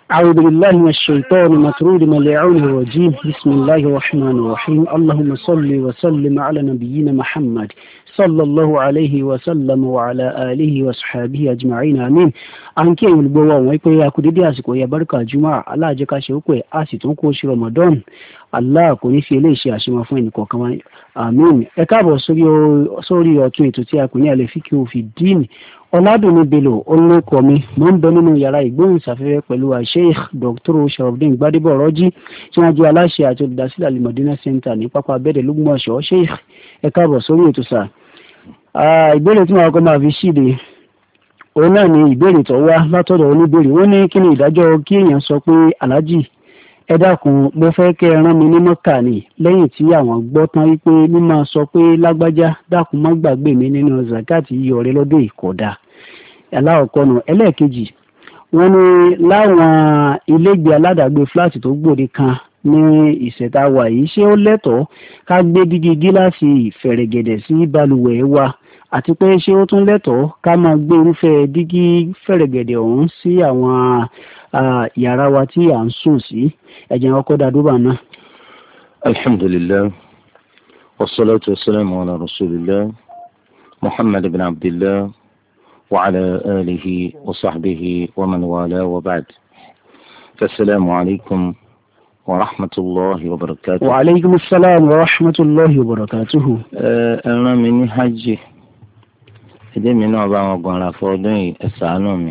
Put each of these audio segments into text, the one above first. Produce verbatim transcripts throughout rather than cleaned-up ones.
أعوذ بالله من الشيطان المطرود من اللعين الرجيم بسم الله الرحمن الرحيم اللهم صل وسلم على نبينا محمد صلى الله عليه وسلم وعلى آله وصحبه أجمعين آمين. àǹkí ẹ̀yin olùgbọ́ wa wọ́n pé a kú dédé àsìkò yẹ bárúkà jùmọ̀ aláàjẹká ṣe ó pé a sì tún kó oṣù Ramadan Allah kò ní fi eléyìí ṣe àṣemọ fún ẹnì kọ̀ọ̀kan wa àmín. ẹ káàbọ̀ sórí ọ̀tún ètò tí a pè ní àlẹ́fíkì òfin díìnì ọ̀làdùnní bello olóko mi mo ń bẹ nínú yàrá ìgbóhùnsáfẹ́fẹ́ pẹ̀lú Sheikh Doctor Sharafdeen Gbadebo Ọ̀rọ̀jí tí wọ́n jẹ́ aláṣẹ àti olùdásílẹ̀ Al-Madina Center ní pápá abẹ́dẹ̀ lógúnmọ̀ṣọ́. Sheikh ẹ káàbọ̀ sórí ètò sáà. ìbéèrè tí wọn kọ́ máa fi ṣíde òun náà ni ìbéèrè tó wá látọ̀dọ̀ oníbèrè wọ́n ní kí ni ìdájọ́ kí èèyàn sọ pé aláàjì ẹ dákun mo fẹ́ kẹ́ ẹ rán mi ní Mọ́kà ni lẹ́yìn tí àwọn gbọ́ tán wípé mímọ́ sọ pé lágbájá dákun má gbàgbé mi nínú zakati yíyọ rẹ lọ́dún ìkọ̀dá aláwọ̀kọ́nù. ẹlẹ́ẹ̀kejì wọ́n ní láwọn ilégbèé aládàgbé fúláàtì tó gbòde kan ní ìṣẹ̀ta wà yìí ṣé ó lẹ́tọ̀ọ́ ká gbé dígí gíláàsì fẹ̀rẹ̀gẹ̀dẹ̀ sí balùwẹ̀ wa àti pé ṣé ó tún lẹ́tọ̀ọ́ ká máa gbé irúfẹ́ dígí fẹ̀rẹ̀gẹ̀dẹ̀ ọ̀hún sí àwọn yàrá wa tí à ń sùn sí. ẹ̀jẹ̀ ọkọ̀ dàdúbà náà. alhamdulillah wassalatu wassalamu ala rasulillah muhammad ibn abdillah wa ala alihi wa sahbihi wa man wala wa ba'd. assalamu alaikum wa rahmatullahi wa barakatuh. wa alaikum assalam wa rahmatullahi wa barakatuh. ẹ rán mi ní hajj ẹdẹ mi náà bá wọn gbọ́nra fọdún yìí ẹ ṣàánú mi.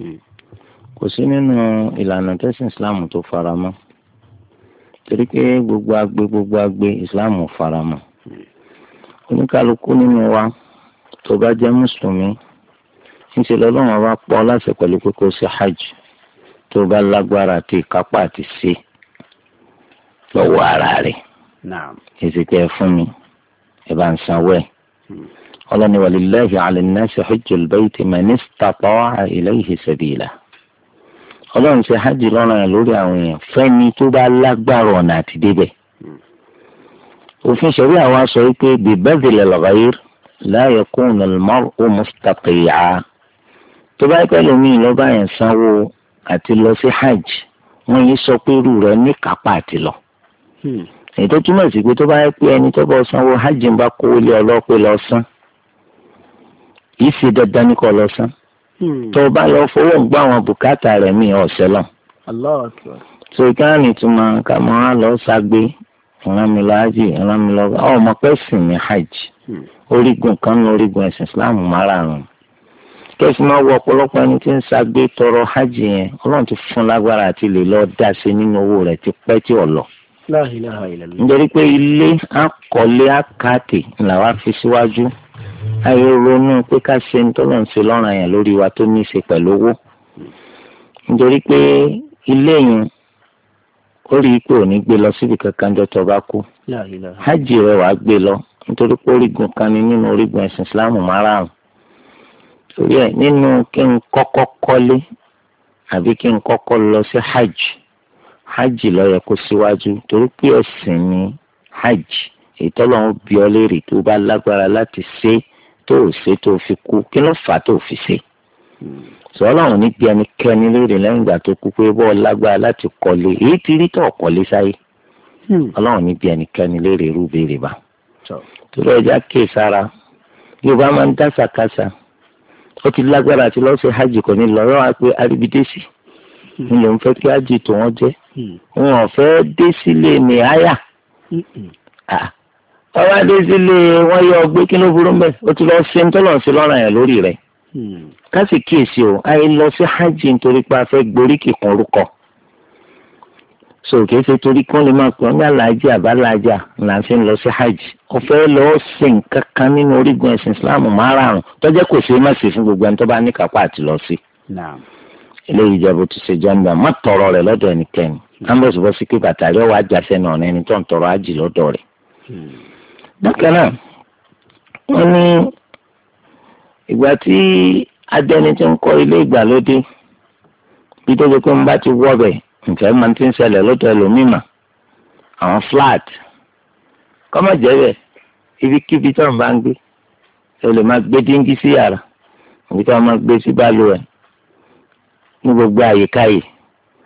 kò sí nínú ìlànà tẹ̀sìn islam tó faramọ́ torí pé gbogbo agbe gbogbo agbe islam faramọ́. oníkálukú nínú wa tó bá jẹ́ mùsùlùmí ńṣe lọ́lọ́run bá pọ̀ láṣẹ pẹ̀lú pé kó ṣe hajj tó bá lágbára àti ìkápá àti ṣe lọ́wọ́ ara rẹ̀. èsìkẹ́ ẹ fún mi ẹ bá ń sanwó ẹ̀. ọlọ́ni walillahi ala nnasi hajjul bayti man istata'a ilayhi sabila. ọlọ́run ṣe hajj lọ́rùn yẹn lórí àwọn èèyàn fẹ́ni tó bá lágbára ọ̀nà àti débẹ̀. òfin ṣẹ̀rí àwa sọ pé bi badhil ghayr la yakunu al-mar'u mustati'a. tó bá pẹ́ lómi lọ́ba yẹn sanwó àti lọ sí hajj wọ́n yìí sọ pé irú rẹ̀ ní kápá àti lọ. èyí tó túmọ̀ sí pé tó bá yẹ pé ẹni tó bá sanwó hajj ń bá kó lé ọlọ́pẹ́ lọ san yìí ṣe dandan ní kó lọ san. tó o bá lọ fowó gbọ́ àwọn bùkátà rẹ̀ mí ọ̀sẹ̀ lọ. so ìkànnì túmọ̀ ká mọ́ á lọ ságbé ìran mi lọ hajj ìran mi lọ ọ ọmọ pẹ́ sìn ní hajj orígun kan ní orígun ẹ̀sìn Islam márààrún. kẹ́sì máa wọ ọ̀pọ̀lọpọ̀ ẹni tí ń ságbé tọrọ hajj yẹn ọlọ́run ti fún lágbára àti lè lọ dá sí nínú owó rẹ̀ ti pẹ́ tí ò lọ. nítorí pé ilé akọ̀lé akáàtì làwa fi síwájú ayé ronú pé ká ṣe ń tọ́lọ̀ ń ṣe lọ́rùn yẹn lórí wa tó ní í ṣe pẹ̀lú owó. nítorí pé ilé yẹn ó rí i pé ò ní gbé lọ síbi kankan jọ tó bá kú hajj rẹ̀ wàá gbé lọ nítorí pé orígun kan ní nínú orígun ẹ̀sìn Islam márààrún. torí ẹ̀ nínú kí n kọ́kọ́ kọ́lé àbí kí n kọ́kọ́ lọ sí hajj hajj ló yẹ kó síwájú torí pé ẹ̀sìn ni hajj ìtọ́lọ́run bí ọ léèrè tó bá lágbára láti ṣe tó ò ṣe tó fi kú kí ló fà á tó fi ṣe. sọ ọlọ́run ní bí ẹnikẹ́ni léèrè lẹ́yìn ìgbà tó kú pé bọ́ọ̀ lágbára láti kọ́lé èyí ti rí tó kọ́lé sáyé ọlọ́run ní bí ẹnikẹ́ni léèrè irú béèrè bá. torí ẹja kéè sára yorùbá máa ń dásàkásà ó ti lágbára àti lọ́ọ́ ṣe hajj kò ní lọ́ọ́ wá pé arìbídésì ń lòun fẹ́ kí hajj tó wọ́n jẹ́ wọn ò fẹ́ dé sílé ní àyà ọba dé sílé wọn yọ ọgbẹ́ kí ló burú mbẹ́ ó ti lọ́ọ́ ṣe ń tọ́lọ̀ sí lọ́rùn yẹn lórí rẹ̀ ká sì kíyèsí o àyè lọ sí hajj nítorí pé a fẹ́ gborí kíkan orúkọ so kìí ṣe torí kí wọ́n lè máa pè ọ́ ní aláàjì àbáláàjà là ń fi lọ sí hajj ọ̀fẹ́ lọ́ọ́ ṣe nǹkan kan nínú orígun ẹ̀sìn Islam márààrún tọ́jẹ́ kò ṣe é má ṣe fún gbogbo ẹni tó bá ní kápá àti lọ sí. eléyìí jẹ́ bó ti ṣe jẹ́ńdà má tọrọ rẹ̀ lọ́dọ̀ ẹnikẹ́ni ambos bọ́ sí pé bàtà rẹ̀ wàá jáṣẹ́ náà ní ẹni tó ń tọrọ hajj lọ́dọ̀ rẹ̀. bákan náà wọ́n ní ìgbà tí adẹni tí ń kọ́ ilé ìgbàlódé bí tó ṣe pé ń bá ti wọ́ bẹ̀ nǹkan máa ti ń ṣẹlẹ̀ lọ́dọ̀ ẹlòmíìmà àwọn flat kọ́mọ̀ jẹ́bẹ̀ ibikíbi tó ń bá ń gbé ẹ lè máa gbé díngí sí yàrá òbí tó máa gbé sí balùwẹ̀ ní gbogbo àyíká yìí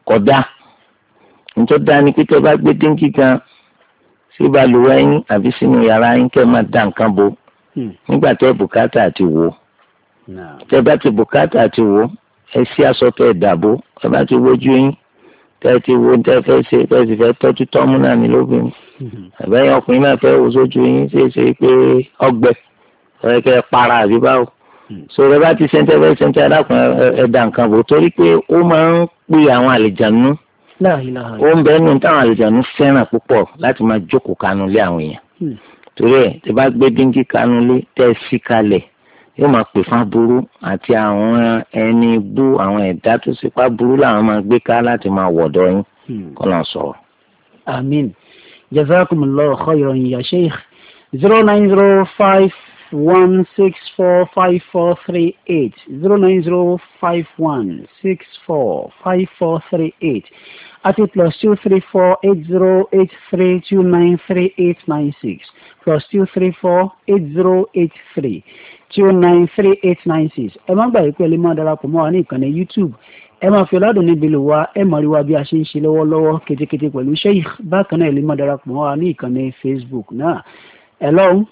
kódà nítorí dání pé tẹ́ bá gbé dínkì kan sí balùwẹ̀ yín àbí sínú yàrá yín kẹ́ máa dá nǹkan bò nígbà tẹ́ bùkátà àti wò tẹ́ bá ti bùkátà àti wò ẹ sí aṣọ tẹ́ dàbò ẹ bá ti wojú yín tẹ́ ti wo tẹ́ fẹ́ ṣe tẹ́ sì fẹ́ tọ́jú tọ́mú náà ní lóbìnrin àbẹ́yìn ọkùnrin náà fẹ́ wo sójú yín ṣe é ṣe pé ọgbẹ́ ẹ kẹ́ para àbí báwo sọ̀rọ̀ bá ti ṣẹ́ńtẹ́ fẹ́ ṣẹ́ńtẹ́ adákùn ẹ̀dá nǹkan bò torí pé ó máa ń pè àwọn àlejànú ó ń bẹ́ẹ̀ nù táwọn àlejànú fẹ́ràn púpọ̀ láti máa jókòó kanú lé àwọn èèyàn torí ẹ̀ tí bá gbé díngí kanú lé tẹ́ ẹ sí kalẹ̀ yóò máa pè fún aburú àti àwọn ẹni bú àwọn ẹ̀dá tó sípá burú làwọn máa gbé ká láti máa wọ̀dọ̀ yín kọ́ náà sọ̀rọ̀. àmín jazakumullahu khairan ya sheikh zero nine zero five one six four five four three eight zero nine zero five one six four five four three eight àti plus two three four eight zero eight three two nine three eight nine six plus two three four eight zero eight three two nine three eight nine six. ẹ má gbàgbé pé ẹ lè máa darapọ̀ mọ́ wa ní ìkànnì YouTube ẹ máa fi ọ̀làdùn níbi lò wá ẹ máa rí wa bí a ṣe ń ṣe lọ́wọ́lọ́wọ́ kétékété pẹ̀lú sheikh bákan náà ẹ lè máa darapọ̀ mọ́ wa ní ìkànnì Facebook náà. hello.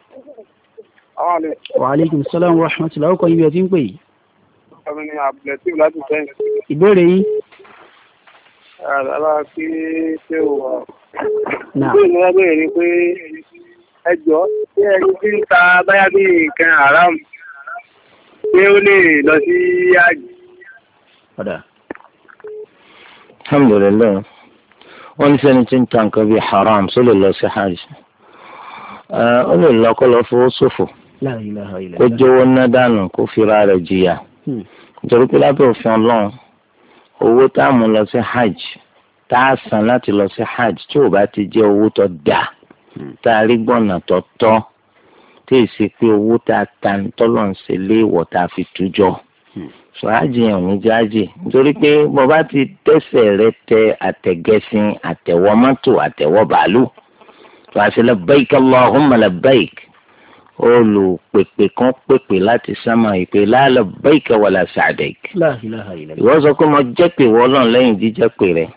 wa aleykum salaam wa rahmatulah ọkọ ibi ẹ ti ń pè yìí. ọmọ ní abdulatif láti sẹ́yìn. ìbéèrè yìí. àlá kí ṣé o wà. ìbéèrè ni wọ́n béèrè ni pé ẹ jọ ṣé ẹni tí ń ta báyà bí nǹkan haram ṣé ó lè lọ sí àjì. alhamdulilayi wọ́n ní sẹ́ni tí ń ta nǹkan bíi haram só lè lọ sí hajj ó lè lọ kó lọ fowó ṣòfò kó jówó ná dànù kó fira rẹ̀ jìyà nítorí pé lábẹ́ òfin ọlọ́run owó tá a mú lọ sí hajj tá a san láti lọ sí hajj tí ò bá ti jẹ́ owó tó dáa tá a rí gbọ̀nà tó tọ́ tí ì sí pé owó tá a ta tọ́lọ̀ ń ṣe léèwọ̀ tá a fi tújọ́ sọ hajj yẹn ò ní jẹ́ hajj nítorí pé bọ́bá ti tẹ̀sẹ̀ rẹ tẹ àtẹ̀gẹ́sìn àtẹ̀wọ́ mọ́tò àtẹ̀wọ́ bàálù wàásù labbaik Allahumma labbaik olùpèpè kan pèpè láti sámà ìpè la labbaik wala sa'daik ìwọ sọ pé mo jẹ́ pé wọ́n lọ́n lẹ́yìn jíjẹ́ pé rẹ̀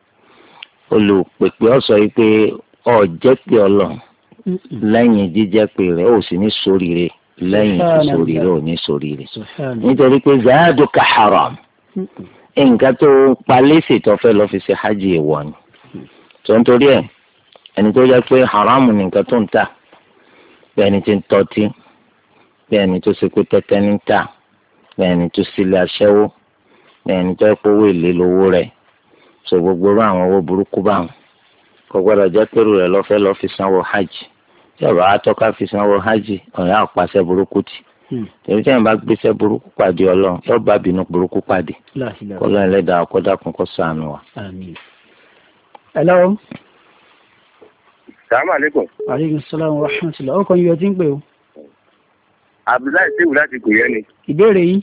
olùpèpè ọ̀sọ̀ yìí pé ọ̀ jẹ́ pé ọlọ́n lẹ́yìn jíjẹ́ pé rẹ̀ ó sì ní sóríire lẹ́yìn tí sóríire ò ní sóríire nítorí pé zaaduka haram nǹkan tó palẹ́sì tó fẹ́ lọ fi ṣe hajj ìwọ ni tó ń torí ẹ̀ ẹni tó jẹ́ pé haramu ni nǹkan tó ń tà bí ẹni tí ń tọ́tí bí ẹni tó ṣe pé tẹ́tẹ́ ní tà bí ẹni tó sílé aṣẹ́wó bí ẹni tó pé owó èlé lówó rẹ̀ so gbogbo rú àwọn owó burúkú báwọn kò gbọ́dọ̀ jẹ́ pẹ̀lú rẹ̀ lọ́fẹ́ lọ́ fi sanwó hajj tí ọ̀rọ̀ atọ́ka fi sanwó hajj ọ̀yà àpàṣẹ burúkú tì tẹ̀lé tí wọ́n bá gbéṣẹ́ burúkú pàdé ọlọ́run yóò bá bínú burúkú pàdé kọ́lọ́ ẹlẹ́dàá ọkọ́dàkùn kó ṣàánú wa. hello. Assalamu alaikum. Aleykum salaam wa rahmatulah. Ó kàn yín ọtí ń pè o. Abdullahi Sehu láti pè yẹn ni. Ìbéèrè yìí.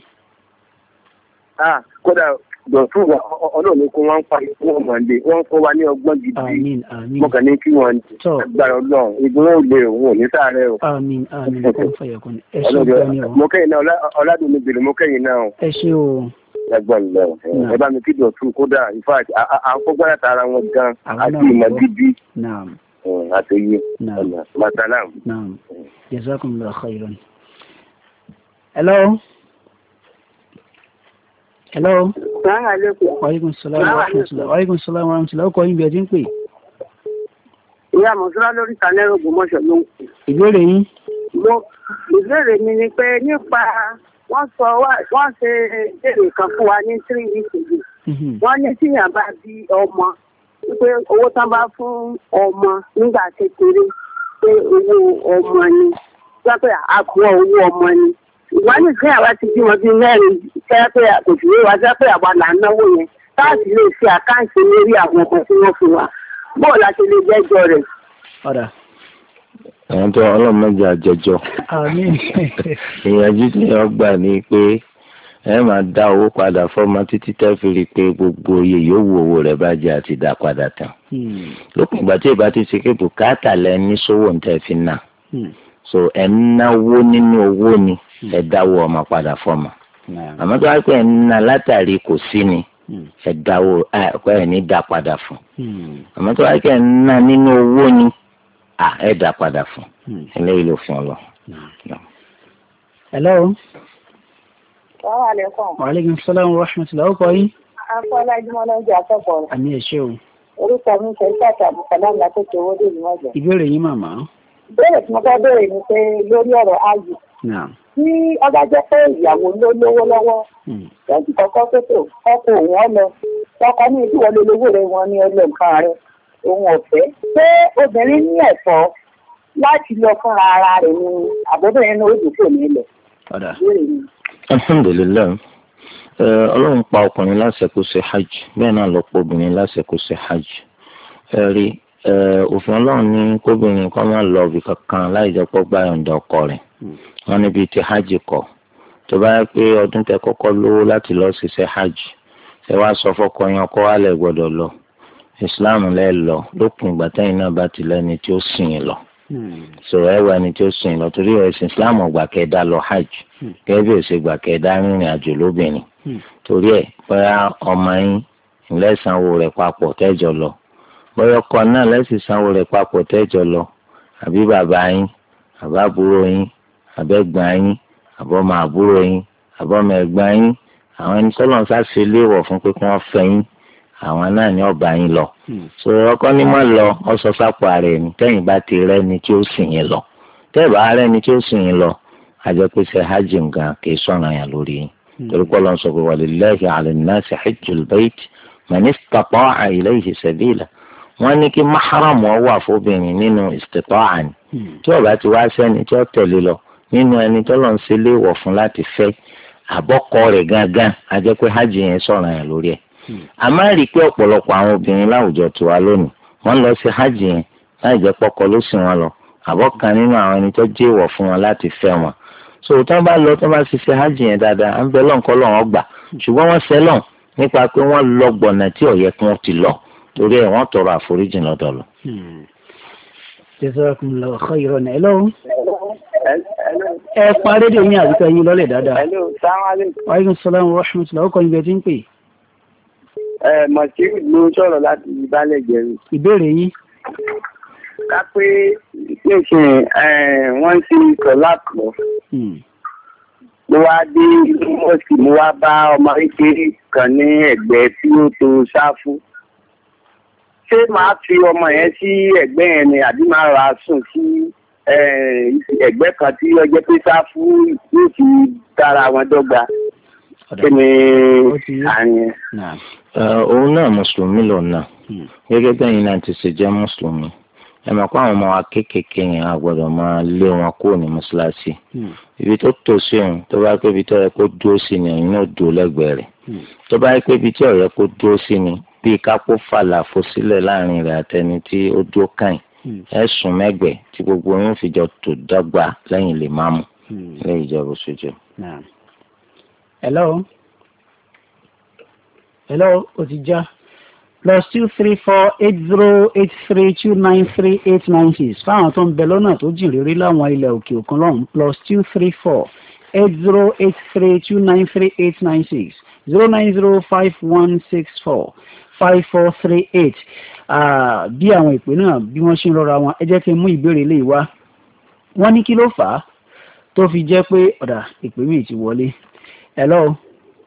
Ah, kódà dọ̀tún ọlọ́run kó wọ́n ń pa ikú wọn mọ̀lẹ́ wọ́n ń kó wa ní ọgbọ́n gidi. Àmín àmín. Mo kàn ní kí wọ́n agbára ọlọ́run ìgbọ́n ò lè òun ò ní sáré o. Àmín àmín kò fẹ̀yẹ̀ kọ́ni. Ẹ ṣe ìgbà ni o. Mo kẹ́yìn náà ọ̀làdùnmí bèrè mo kẹ́yìn náà o. Ẹ ṣe o. Ẹgbọ́n lọ ẹ bá mi kí dọ̀tún kódà in fact àkọ́gbọ́n tara wọn gan àti ìmọ̀ gidi. àtẹ̀yẹ masalam. naam jazakumullahu khairan. hello. hello. wa aleykum salaam wa rahmatulah wa aleykum salaam wa rahmatulah ọkọ yín bí ẹ ti ń pè. ìyá mọ̀sálá lórí sanẹ́rọ̀ Ògbómọ̀ṣọ́ ló ń pè. ìbéèrè yín. mo ìbéèrè mi ni pé nípa wọ́n sọ wọ́n ṣe èrè kan fún wa ní three weeks ago. wọ́n ní tíyàn bá bí ọmọ pé owó tán bá fún ọmọ nígbà kékeré pé owó ọmọ ni wọ́n pé àpò owó ọmọ ni ìwà ní ìfẹ́ àwa ti bímọ bíi mẹ́rin kẹ́rẹ́ pé òṣèré wa jẹ́ pé àwa là ń náwó yẹn táàsì lè ṣe àkáǹtì lórí àwọn ọmọ tí wọ́n fún wa bóò la ṣe lè jẹ́jọ́ rẹ̀. ọ̀dà. àwọn tó ọlọ́mọdé àjẹjọ́ ìyànjú tí wọ́n gbà ní pé ẹ máa dá owó padà fọ́mọ títí tẹ́ fi rí i pé gbogbo iye yòówù owó rẹ̀ bá jẹ́ àti dá padà tán. lópin ìgbà tí ìbá ti ṣe pé bùkátà lẹ ní sówó ń tẹ́ fi nà so ẹ̀ ń náwó nínú owó ni ẹ̀ dáwó ọmọ padà fọ́mọ. àmọ́ tó wá pé ẹ̀ ń ná látàrí kò sí ni ẹ dáwó ẹ ní dá padà fún àmọ́ tó wáyé kẹ́ ẹ ná nínú owó ni ẹ dá padà fún eléyìí ló fún ọ lọ. hello. Wa alaikum. Wa alaikum salaam wa rahmatullahi wa barakatuh. Afọlájúmọ́ ló ń jẹ́ akẹ́kọ̀ọ́. Àmì ẹ̀ṣẹ́ o. Orúkọ mi ṣe ṣàtà Bùkọ́lá Ńlátótó owó dè níwájú. Ìbéèrè yín màmá. Ìbéèrè tí mo fẹ́ béèrè ni pé lórí ọ̀rọ̀ ayò. Tí ọba jẹ́ pé ìyàwó ló lówó lọ́wọ́, lẹ́yìn kọ́kọ́ pépè ọkọ̀ òun ọ lọ. Ọkọ ní ìdíwọ́ lé lówó rẹ̀ wọn ní ọlọ́ nǹkan rẹ̀ òun ọ̀fẹ́. Ṣé obìnrin ní ẹ̀tọ́ láti lọ fúnra ara rẹ̀ ni àbọ̀bìnrin náà ó dùn kò ní ilẹ̀? Alhamdulillah. Ọlọ́run pa ọkùnrin láṣẹ kó ṣe hajj bẹ́ẹ̀ náà ló pa obìnrin láṣẹ kó ṣe hajj. Ẹ̀rí òfin ọlọ́run ní kóbìnrin kan máa lọ ibì kankan láì jẹ́ pé ó gbà yọ̀ǹda ọkọ rẹ̀. Wọ́n níbi tí hajj kọ̀ tó bá yẹ pé ọdún tẹ kọ́kọ́ lówó láti lọ ṣiṣẹ́ hajj ṣe wá sọ fọ́kọ yẹn ọkọ wa lẹ̀ gbọ́dọ̀ lọ Islam lẹ́ lọ lópin ìgbà tẹ́yìn náà bá ti lẹ́ni tí ó sìn yín lọ. So ẹ wá ẹni tí ó sìn lọ torí ẹ̀sìn Islam ọgbà kẹdá lọ hajj gẹ́gẹ́ bí ó ṣe gbà kẹdá rìnrìn àjò lóbìnrin torí ẹ̀ bóyá ọmọ yín lẹ́sànwó rẹ̀ papọ̀ tẹ́jọ lọ bóyá ọkọ náà lẹ́sìn sanwó rẹ̀ papọ̀ tẹ́jọ lọ àbí bàbá yín àbá àbúrò yín àbẹ́gbọ́n yín àbọ́mọ àbúrò yín àbọ́mọ ẹ̀gbọ́n yín àwọn ẹni tọ́lọ̀ ń sáṣe léèwọ̀ fún pé kí wọ́n fẹ́ yín àwọn náà ní ọba yín lọ. so ọkọ ní mọ́ lọ ọsọ sápò ara ẹni tẹ́yìn bá ti rẹ́ni tí ó sìn yín lọ tẹ́ẹ̀bà rẹ́ni tí ó sìn yín lọ àjẹpẹ́sẹ̀ hajj nǹkan kì í sọ̀rọ̀ yàn lórí yín torí pé Ọlọ́run sọ pé walillahi ala nnasi hajjul bayt man istata'a ilayhi sabila wọ́n ní kí mahram wà fóbìnrin nínú istita'a ni tí ó bá ti wá sẹ́ni tí ó tẹ̀lé lọ nínú ẹni tó lọ́n ṣe léèwọ̀ fún láti fẹ́ àbọ́kọ rẹ̀ gángan àjẹpẹ́ hajj yẹn sọ̀rọ̀ yàn lórí ẹ̀. a máa rí i pé ọ̀pọ̀lọpọ̀ àwọn obìnrin láwùjọ tiwa lónìí wọ́n lọ sí hajj yẹn láì jẹ́ pọ́kọ ló sìn wọn lọ àbọ̀kan nínú àwọn ẹni tó jẹ́ èèwọ̀ fún wọn láti fẹ́ wọn. so tí wọ́n bá lọ tí wọ́n bá ṣiṣẹ́ hajj yẹn dáadáa à ń bẹ lọ́nkọ́ lọ́wọ́ gbà ṣùgbọ́n wọ́n sẹ́lọ̀n nípa pé wọ́n lọ gbọ̀nà tí ó yẹ kí wọ́n ti lọ torí ẹ̀ wọ́n tọrọ àforíjì lọ́dọ̀ lọ. Jazakumullahu khairan. Hello. Ẹ pa rédíò yín àbíkọ́ yín lọ́lẹ̀ dáadáa. Hello, salaam aleykum. Wa aleykum salaam wa rahmatullahi. Ọkọ̀ ìgbẹ́ tí ń pè. Ẹ Mọ̀síwì ló sọ̀rọ̀ láti Ìbálẹ̀ Jẹ̀rù. Ìbéèrè yín. Ká pé nísìn wọ́n ti kọ̀lá kọ̀. Mo wá dé inú mọ́ọ̀sì mo wá bá ọmọ kékeré kan ní ẹ̀gbẹ́ tí ó to ṣáfù. Ṣé màá fi ọmọ yẹn sí ẹ̀gbẹ́ yẹn ni àbí máa ra sùn sí ẹ̀gbẹ́ kan tí ọjọ́ pé sáfù yóò fi dára wọn dọ́gba? Kí ni àyẹn? Òun náà mùsùlùmí lọ́nà gẹ́gẹ́ bẹ́yìn náà ti ṣe jẹ́ mùsùlùmí ẹ mọ̀ pé àwọn ọmọ wa kéékèèké yẹn a gbọ́dọ̀ máa lé wọn kúrò ní mọ́ṣáláṣí ibi tó tò sí òun tó bá pé ibi tó yẹ kó dúró sí ni ẹ̀yin náà dúró lẹ́gbẹ̀ẹ́ rẹ̀ tó bá pé ibi tí ó yẹ kó dúró sí ni bíi kápó fàlàfo sílẹ̀ láàrin rẹ̀ àtẹni tí ó dúró kàn ẹ sùn mẹ́gbẹ̀ẹ́ tí gbogbo yín fi jọ tò dọ́gba lẹ́yìn lè máa mú lẹ́yìn ìjọba oṣooṣù. hello hello ó ti já plus two three four eight zero eight three two nine three eight nine six fáwọn tó ń bẹ lọ́nà tó jìn réré láwọn ilẹ̀ òkè òkun lọ́hùn plus two three four eight zero eight three two nine three eight nine six zero nine zero five one six four five four three eight. Bí àwọn ìpè náà bí wọ́n ṣe ń rọra wọn ẹ jẹ́ kí n mú ìbéèrè lè wá. Wọ́n ní kí ló fà á tó fi jẹ́ pé ọ̀dà ìpè mi ti wọlé. Hello.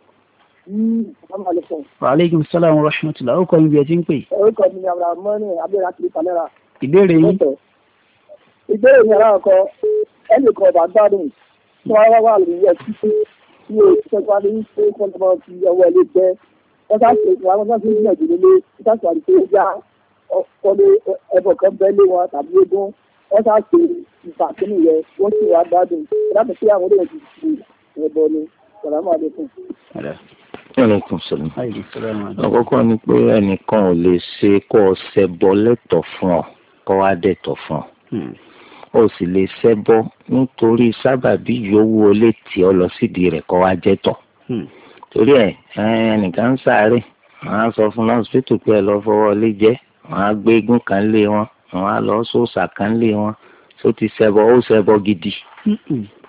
Wa aleykum salaam wa rahmatullahi. Ó kọ́ ibi ẹ ti ń pè. Orúkọ mi ni Abdulrahman Abdulrahman láti Panera. Ìbéèrè yín. Ìbéèrè mi aláàkọ́ ẹnì kan ọ̀bà gbádùn tí wọ́n wá wà lórí ẹ̀ títí tí o ṣe wá ní pé kọ́ńtàmọ́ ti ọwọ́ ẹ̀ lé jẹ́ wọ́n sá ṣe ìwà wọn sá ṣe ìgbìyànjú lélẹ̀ wọ́n sá ṣe àdìsẹ́ ìjà ọkọ̀lé ẹbọ kan bẹ́lẹ̀ wọn tàbí ogún wọ́n sá ṣe ìfàkínú yẹn wọ́n sì wá gbádùn láti pé àwọn olóyè ti ṣe ẹbọ ni sàlámù àlékún. Aleykum salaam. Àkọ́kọ́ ni pé ẹnìkan ò lè ṣe kó o ṣẹbọ lẹ́tọ̀ fún ọ kó wá dẹ̀tọ̀ fún ọ. O sì lè ṣẹbọ nítorí sábàbí yòówù o lè tì ọ lọ sídìí rẹ̀ kó wá jẹ́tọ̀. Torí ẹ̀ ẹnìkan ń sáré wọ́n á sọ fún lọ́sítítù pé ẹ lọ fọwọ́ lé jẹ́ wọ́n á gbé eégún kan lé wọn wọ́n á lọ sóòsà kan lé wọn tó ti ṣẹbọ ó ṣẹbọ gidi.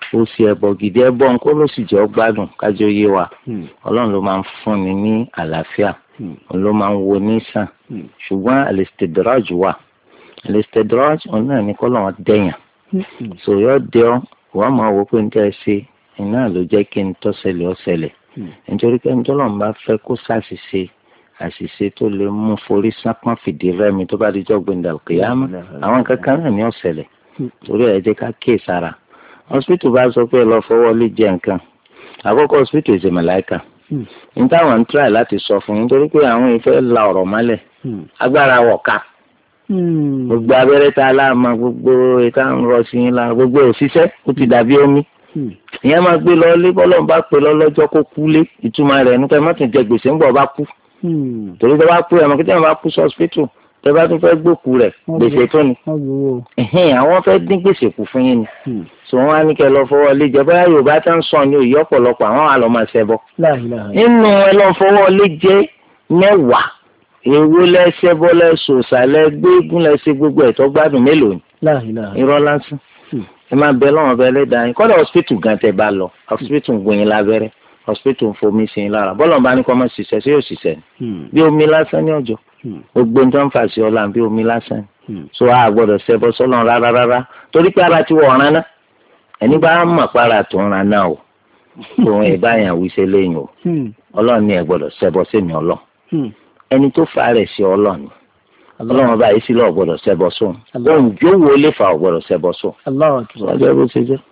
ó sì ẹbọ gidi ẹbọ nǹkó ló sì jẹ́ ọgbádùn kájọ yé wa ọlọ́run ló máa ń fúnni ní àlàáfíà òun ló máa ń wo ní sàn ṣùgbọ́n al-istidraj wà al-istidraj òun náà ní kọ́ lọ́wọ́ dẹ̀yàn sòyọ́ dẹ́ ọ́ wọ́n máa wò pé n tẹ́ ẹ ṣe iná ló jẹ́ kí n tọ́ ṣẹlẹ̀ ọ́ ṣẹlẹ̀ nítorí pé nítorí wọn bá fẹ́ kó ṣàṣìṣe àṣìṣe tó lè mú forí sápọ́n fìdí rẹ́mi tó bá di jọ́ gbẹ̀ndà kìyàmá àwọn kankan náà ní ọ̀sẹ̀lẹ̀ torí ẹ̀ jẹ́ ká kíyè sára hospital bá sọ pé ẹ lọ fọwọ́ lé jẹ nǹkan àkọ́kọ́ hospital ìṣe màláìkà ní táwọn ń try láti sọ fún yín nítorí pé àwọn ìfẹ́ la ọ̀rọ̀ mọ́lẹ̀ agbára wọ̀ ká gbogbo abẹ́rẹ́ tá a láàmú gbogbo ìta ń rọ sí yín la gbogbo òṣìṣẹ́ ó ti dàbí omi ìyẹn máa gbé lọ lé bọ́lọ̀ bá pè lọ lọ́jọ́ kó kú lé ìtumọ̀ rẹ̀ nípa ẹ̀ má tún jẹ gbèsè ńgbọ̀ bá kú torí tó bá kú ẹ̀ mọ̀ kí tẹ́lẹ̀ bá kú sí hospital tẹ́ bá tún fẹ́ gbòkú rẹ̀ gbèsè tó ni àwọn fẹ́ dín gbèsè kù fún yín ni sọ wọn á ní kẹ́ lọ fọwọ́ lé jẹ báyà Yorùbá tá ń sọ ní òye ọ̀pọ̀lọpọ̀ àwọn àlọ́ máa ṣẹbọ nínú ẹ lọ fọwọ́ lé jẹ mẹ́wàá èwo lẹ́sẹ̀ bọ́ lẹ́sọ̀ sàlẹ̀ gbégún lẹ́sẹ̀ gbogbo ẹ̀tọ́ gbádùn mélòó ni irọ́ lásán ẹ máa bẹ lọ́wọ́ bẹ lẹ́dàá yín kọ́dọ̀ hospital gan tẹ bá lọ hospital ń gbóyin lábẹ́rẹ́ hospital ń fomi sí yín lára bọ́lọ̀ bá ní kọ́ mọ́ ṣiṣẹ́ sí yóò ṣiṣẹ́ ni bí omi lásán ní ọjọ́ gbogbo nǹkan ń fà sí ọlá bí omi lásán ni so a gbọ́dọ̀ ṣẹbọ sọ́lọ́run rárá rárá torí pé ara ti wọ̀ ọ̀ràn náà ẹni bá mọ̀ para tó ń ran náà o òun ẹ̀ báyàn wíṣẹ́ lẹ́yìn o ọlọ́run ní ẹ gbọ́dọ̀ ṣẹbọ sẹ́mi ọlọ́run ẹni tó fa rẹ̀ sí ọlọ́run ọlọ́run ọba yìí sí lọ́ọ̀ gbọ́dọ̀ ṣẹbọ sóun òun yóò lè fa ọ̀gbọ́dọ̀ ṣẹbọ sóun. ọjọ́ bó ṣe jẹ́.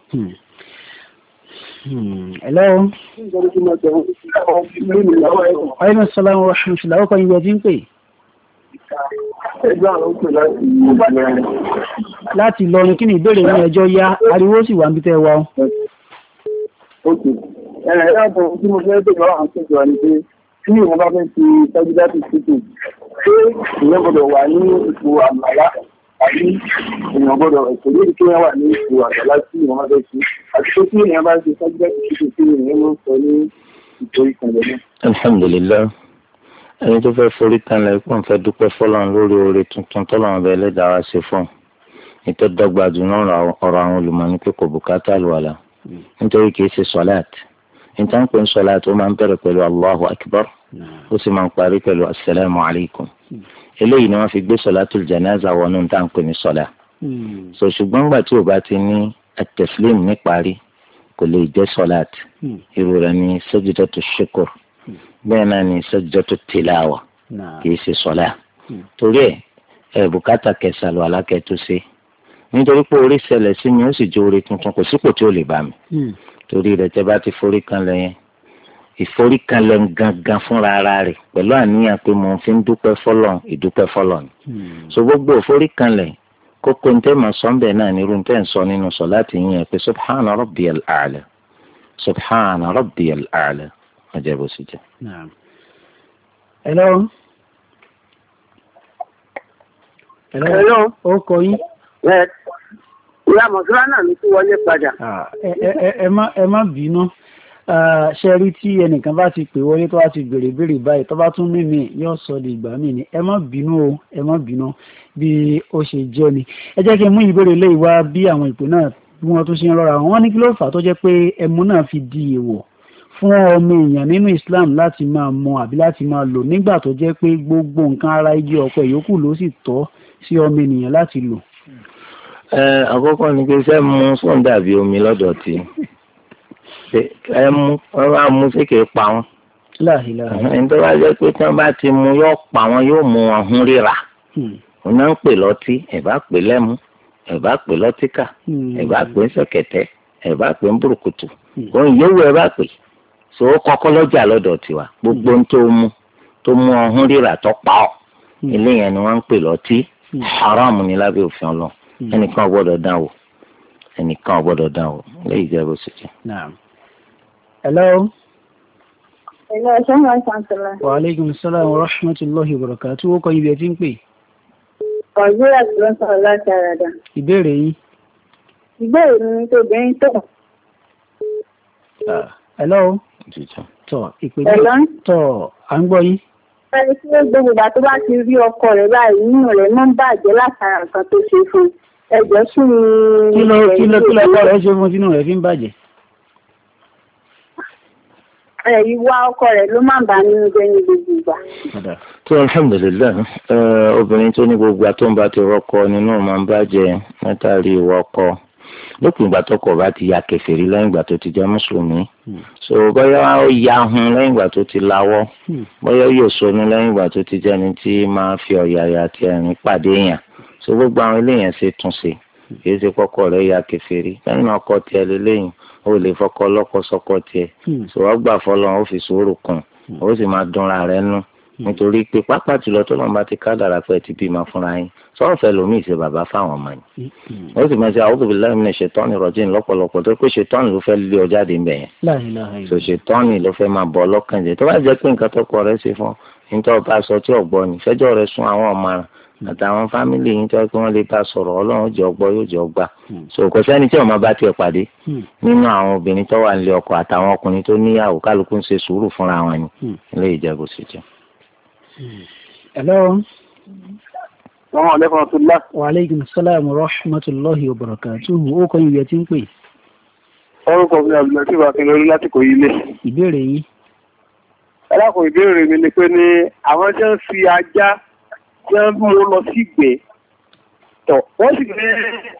hello. aleykum salaam wa rahmatulah ọkọ yìí ọdún pè. láti Ìlọrin kí ni ìbéèrè ní ẹjọ́ yá ariwo sì wà níbi tẹ́ ẹ wá o. ẹ ẹ yàtọ̀ tí mo fẹ́ bèèrè àwọn àṣejù wa ni pé tí ìwọ́n bá fẹ́ fi tọ́jú láti ṣètò ṣé ìyẹn gbọ́dọ̀ wà ní ipò àmàlà àbí èèyàn gbọ́dọ̀ ẹ̀sẹ̀ lórí kí wọ́n wà ní ipò àmàlà tí ìwọ́n bá fẹ́ ṣe àti pé tí èèyàn bá ṣe tọ́jú láti ṣètò tí èèyàn ló ń sọ ní ipò ìkànnì náà. alhamdulilayi ẹni tó fẹ́ forí kanlẹ̀ pọ̀ ń fẹ́ dúpẹ́ fọlọ́run lórí oore tuntun tọ́lọ́run bẹ́ẹ̀ lẹ́dàá wá ṣe fún un ìtọ́dọ́gba dùn náà ọ̀rọ̀ àwọn olùmọ̀ọ́ni pé kò bùkátà àlùwàlà nítorí kìí ṣe sọ́láàtì níta ń pè ń sọ́láàtì ó máa ń bẹ̀rẹ̀ pẹ̀lú Allahu akbar ó sì máa ń parí pẹ̀lú asalaamu alaykum eléyìí ni wọ́n fi gbé sọ́láàtù janaza wọnú níta ń pè ní sọ́lá so ṣùgbọ́n gbà tí o bá ti ní at-taslim ní parí kò lè jẹ́ sọ́láàtì irú rẹ̀ ní sajdatu shukr bẹ́ẹ̀ náà ní sajdatu tilawa kìí ṣe sọ́lá torí ẹ̀ ẹ̀ bùkátà kẹsàlù alákẹ́tù sí nítorí pé orí ṣẹlẹ̀ sí mi ó sì jẹ́ orí tuntun kò sípò tí ó lè bá mi torí rẹ̀ tẹ́ bá ti forí kanlẹ̀ yẹn ìforí kanlẹ̀ gangan fúnra ara rẹ̀ pẹ̀lú àníyàn pé mo fi ń dúpẹ́ fọlọ́n ìdúpẹ́ fọlọ́n so gbogbo ìforí kanlẹ̀ kókó ní tẹ́ mọ̀ sọ́ńbẹ̀ náà ní irun tẹ́ ń sọ nínú sọ láti yín yẹn pé subhana rabbiyal a'la subhana rabbiyal a'la ọjọ́ bó sì jẹ́. hello. hello. ó kọ yín. ìyá mọ̀síwá náà ní kí wọlé padà. ẹ má bínú ṣe rí tí ẹnìkan bá ti pè wọlé tó bá ti béèrè béèrè báyìí tó bá tún mímì yóò sọ di ìgbà míì ni ẹ má bínú o ẹ má bínú bí ó ṣe jẹ́ ni. ẹ jẹ́ kí n mú ìbéèrè lé ìwá bí àwọn ìpè náà bí wọ́n tún ṣe ń rọra wọn ní kí ló fà á tó jẹ́ pé ẹmu náà fi di èèwọ̀ fún ọmọ èèyàn nínú Islam láti máa mu àbí láti máa lò nígbà tó jẹ́ pé gbogbo nǹkan ara igi ọ̀pẹ yòókù ló sì tọ́ sí ọmọ ènìyàn láti lò. ẹ àkọ́kọ́ ni pé sẹ́ mu sóun dàbí omi lọ́dọ̀ tí ẹ mú wọn bá mú sí kìí pa wọn. ẹni tó bá jẹ́ pé tí wọ́n bá ti mu yóò pa wọn yóò mú wọn hún ríra. òun náà ń pè lọ́tí ẹ̀ bá pè lẹ́mu ẹ̀ bá pè lọ́tíkà ẹ̀ bá pè ń sẹ̀kẹ̀tẹ̀ ẹ̀ bá pè ń burúkutu òun yóò ẹ̀ bá pè so ó kọ́kọ́ lọ́jà lọ́dọ̀ tiwa gbogbo ń tó mu tó mú ọ̀hún ríra tó pa ọ́ eléyẹn ni wọ́n ń pè lọ́tí haram ní lábẹ́ òfin ọlọ́ ẹnìkan ò gbọ́dọ̀ dán wò ẹnìkan ò gbọ́dọ̀ dán wò lẹ́yìn ìjẹ́ bó ṣe jẹ́. hello. hello ṣé wọ́n ṣàn tẹ̀lé. wa aleykum salaam wa rahmatulahi wa barakatuh ó kọ́ ibi ẹ ti ń pè. ọ̀gbẹ́rẹ́ tí wọ́n sọ̀rọ̀ láti àràdà. ìbéèrè yín. ìbéèrè mi tó bẹ́ẹ̀ tó. hello. tọ ìpèjì tọ à ń gbọ́ yín. ẹni tí ó gbogbo ìgbà tó bá ti rí ọkọ rẹ̀ báyìí nínú rẹ̀ máa ń bàjẹ́ látara nǹkan tó ṣe fún un ẹ̀jẹ̀ sùn. kí ló kí ló kí lọ́kọ rẹ̀ ṣe fún sínú rẹ̀ fi ń bàjẹ́. ìwà ọkọ rẹ̀ ló máa ń bá nínú jẹ́ ní gbogbo ìgbà. tó alhamdulilayi obìnrin tó ní gbogbo àtúnbà ti rọ́kọ nínú máa ń bàjẹ́ látàrí ìwà ọkọ lópin ìgbà tọkọ bá ti ya kèfèrí lẹ́yìn ìgbà tó ti jẹ́ mùsùlùmí so bóyá ó ya hun lẹ́yìn ìgbà tó ti lawọ́ bóyá ó yóò sọnù lẹ́yìn ìgbà tó ti jẹ́ni tí máa fi ọ̀yàyà àti ẹ̀rín pàdé èèyàn so gbogbo àwọn eléyàn ṣe tún ṣe kì í ṣe kọ́kọ́ rẹ̀ ya kèfèrí lẹ́yìn ọkọ tiẹ̀ lélẹ́yìn ó lè fọkọ lọ́kọ sọ́kọ tiẹ̀ so wọ́n gbà fọlọ́ ó fi sùúrù kùn ó sì máa dúnra rẹ̀ nù nítorí pé pápá jùlọ tó lọ́n bá ti ká dára pé ti bímọ fúnra yín sọ́ọ̀fẹ́ lomi ìṣe bàbá fáwọn ọmọ yìí ó sì máa ṣe a'udhu billahi minash shaitani rajim lọ́pọ̀lọpọ̀ tó pé ṣètọ́nì ló fẹ́ lé ọ jáde ń bẹ̀ yẹn so ṣètọ́nì ló fẹ́ máa bọ̀ ọlọ́kàn jẹ tó bá jẹ́ pé nǹkan tọkọ rẹ̀ ṣe fún nítorí ọba sọ tí ọ̀gbọ́n ni fẹ́jọ́ rẹ̀ sún àwọn ọmọràn àtàwọn fámìlì yìí tó kí wọ́n lè bá sọ̀rọ̀ ọlọ́run jẹ́ ọgbọ́ yóò jẹ́ ọgbà so kò sẹ́ni tí ọmọ bá tiẹ̀ pàdé nínú àwọn obìnrin tó wà nílé ọkọ àtàwọn ọkùnrin tó níyàwó kálukú ń ṣe sùúrù fúnra wọn ni ilé ìjẹ́bù sì jẹ́. Hello. Wa alaikum assalam. Wa alaikum assalam wa rahmatullahi wa barakatuhu. Ó kọ́ ìyẹ̀ tí ń pè. Orúkọ mi àbúlé tí wà kí lórí láti kò ilé. Ìbéèrè yìí. Ẹlákùn ìbéèrè mi ni pé ní àwọn tí ń fi ajá tí ń mú lọ sí ìgbẹ́. Tọ̀ wọ́n sì gbé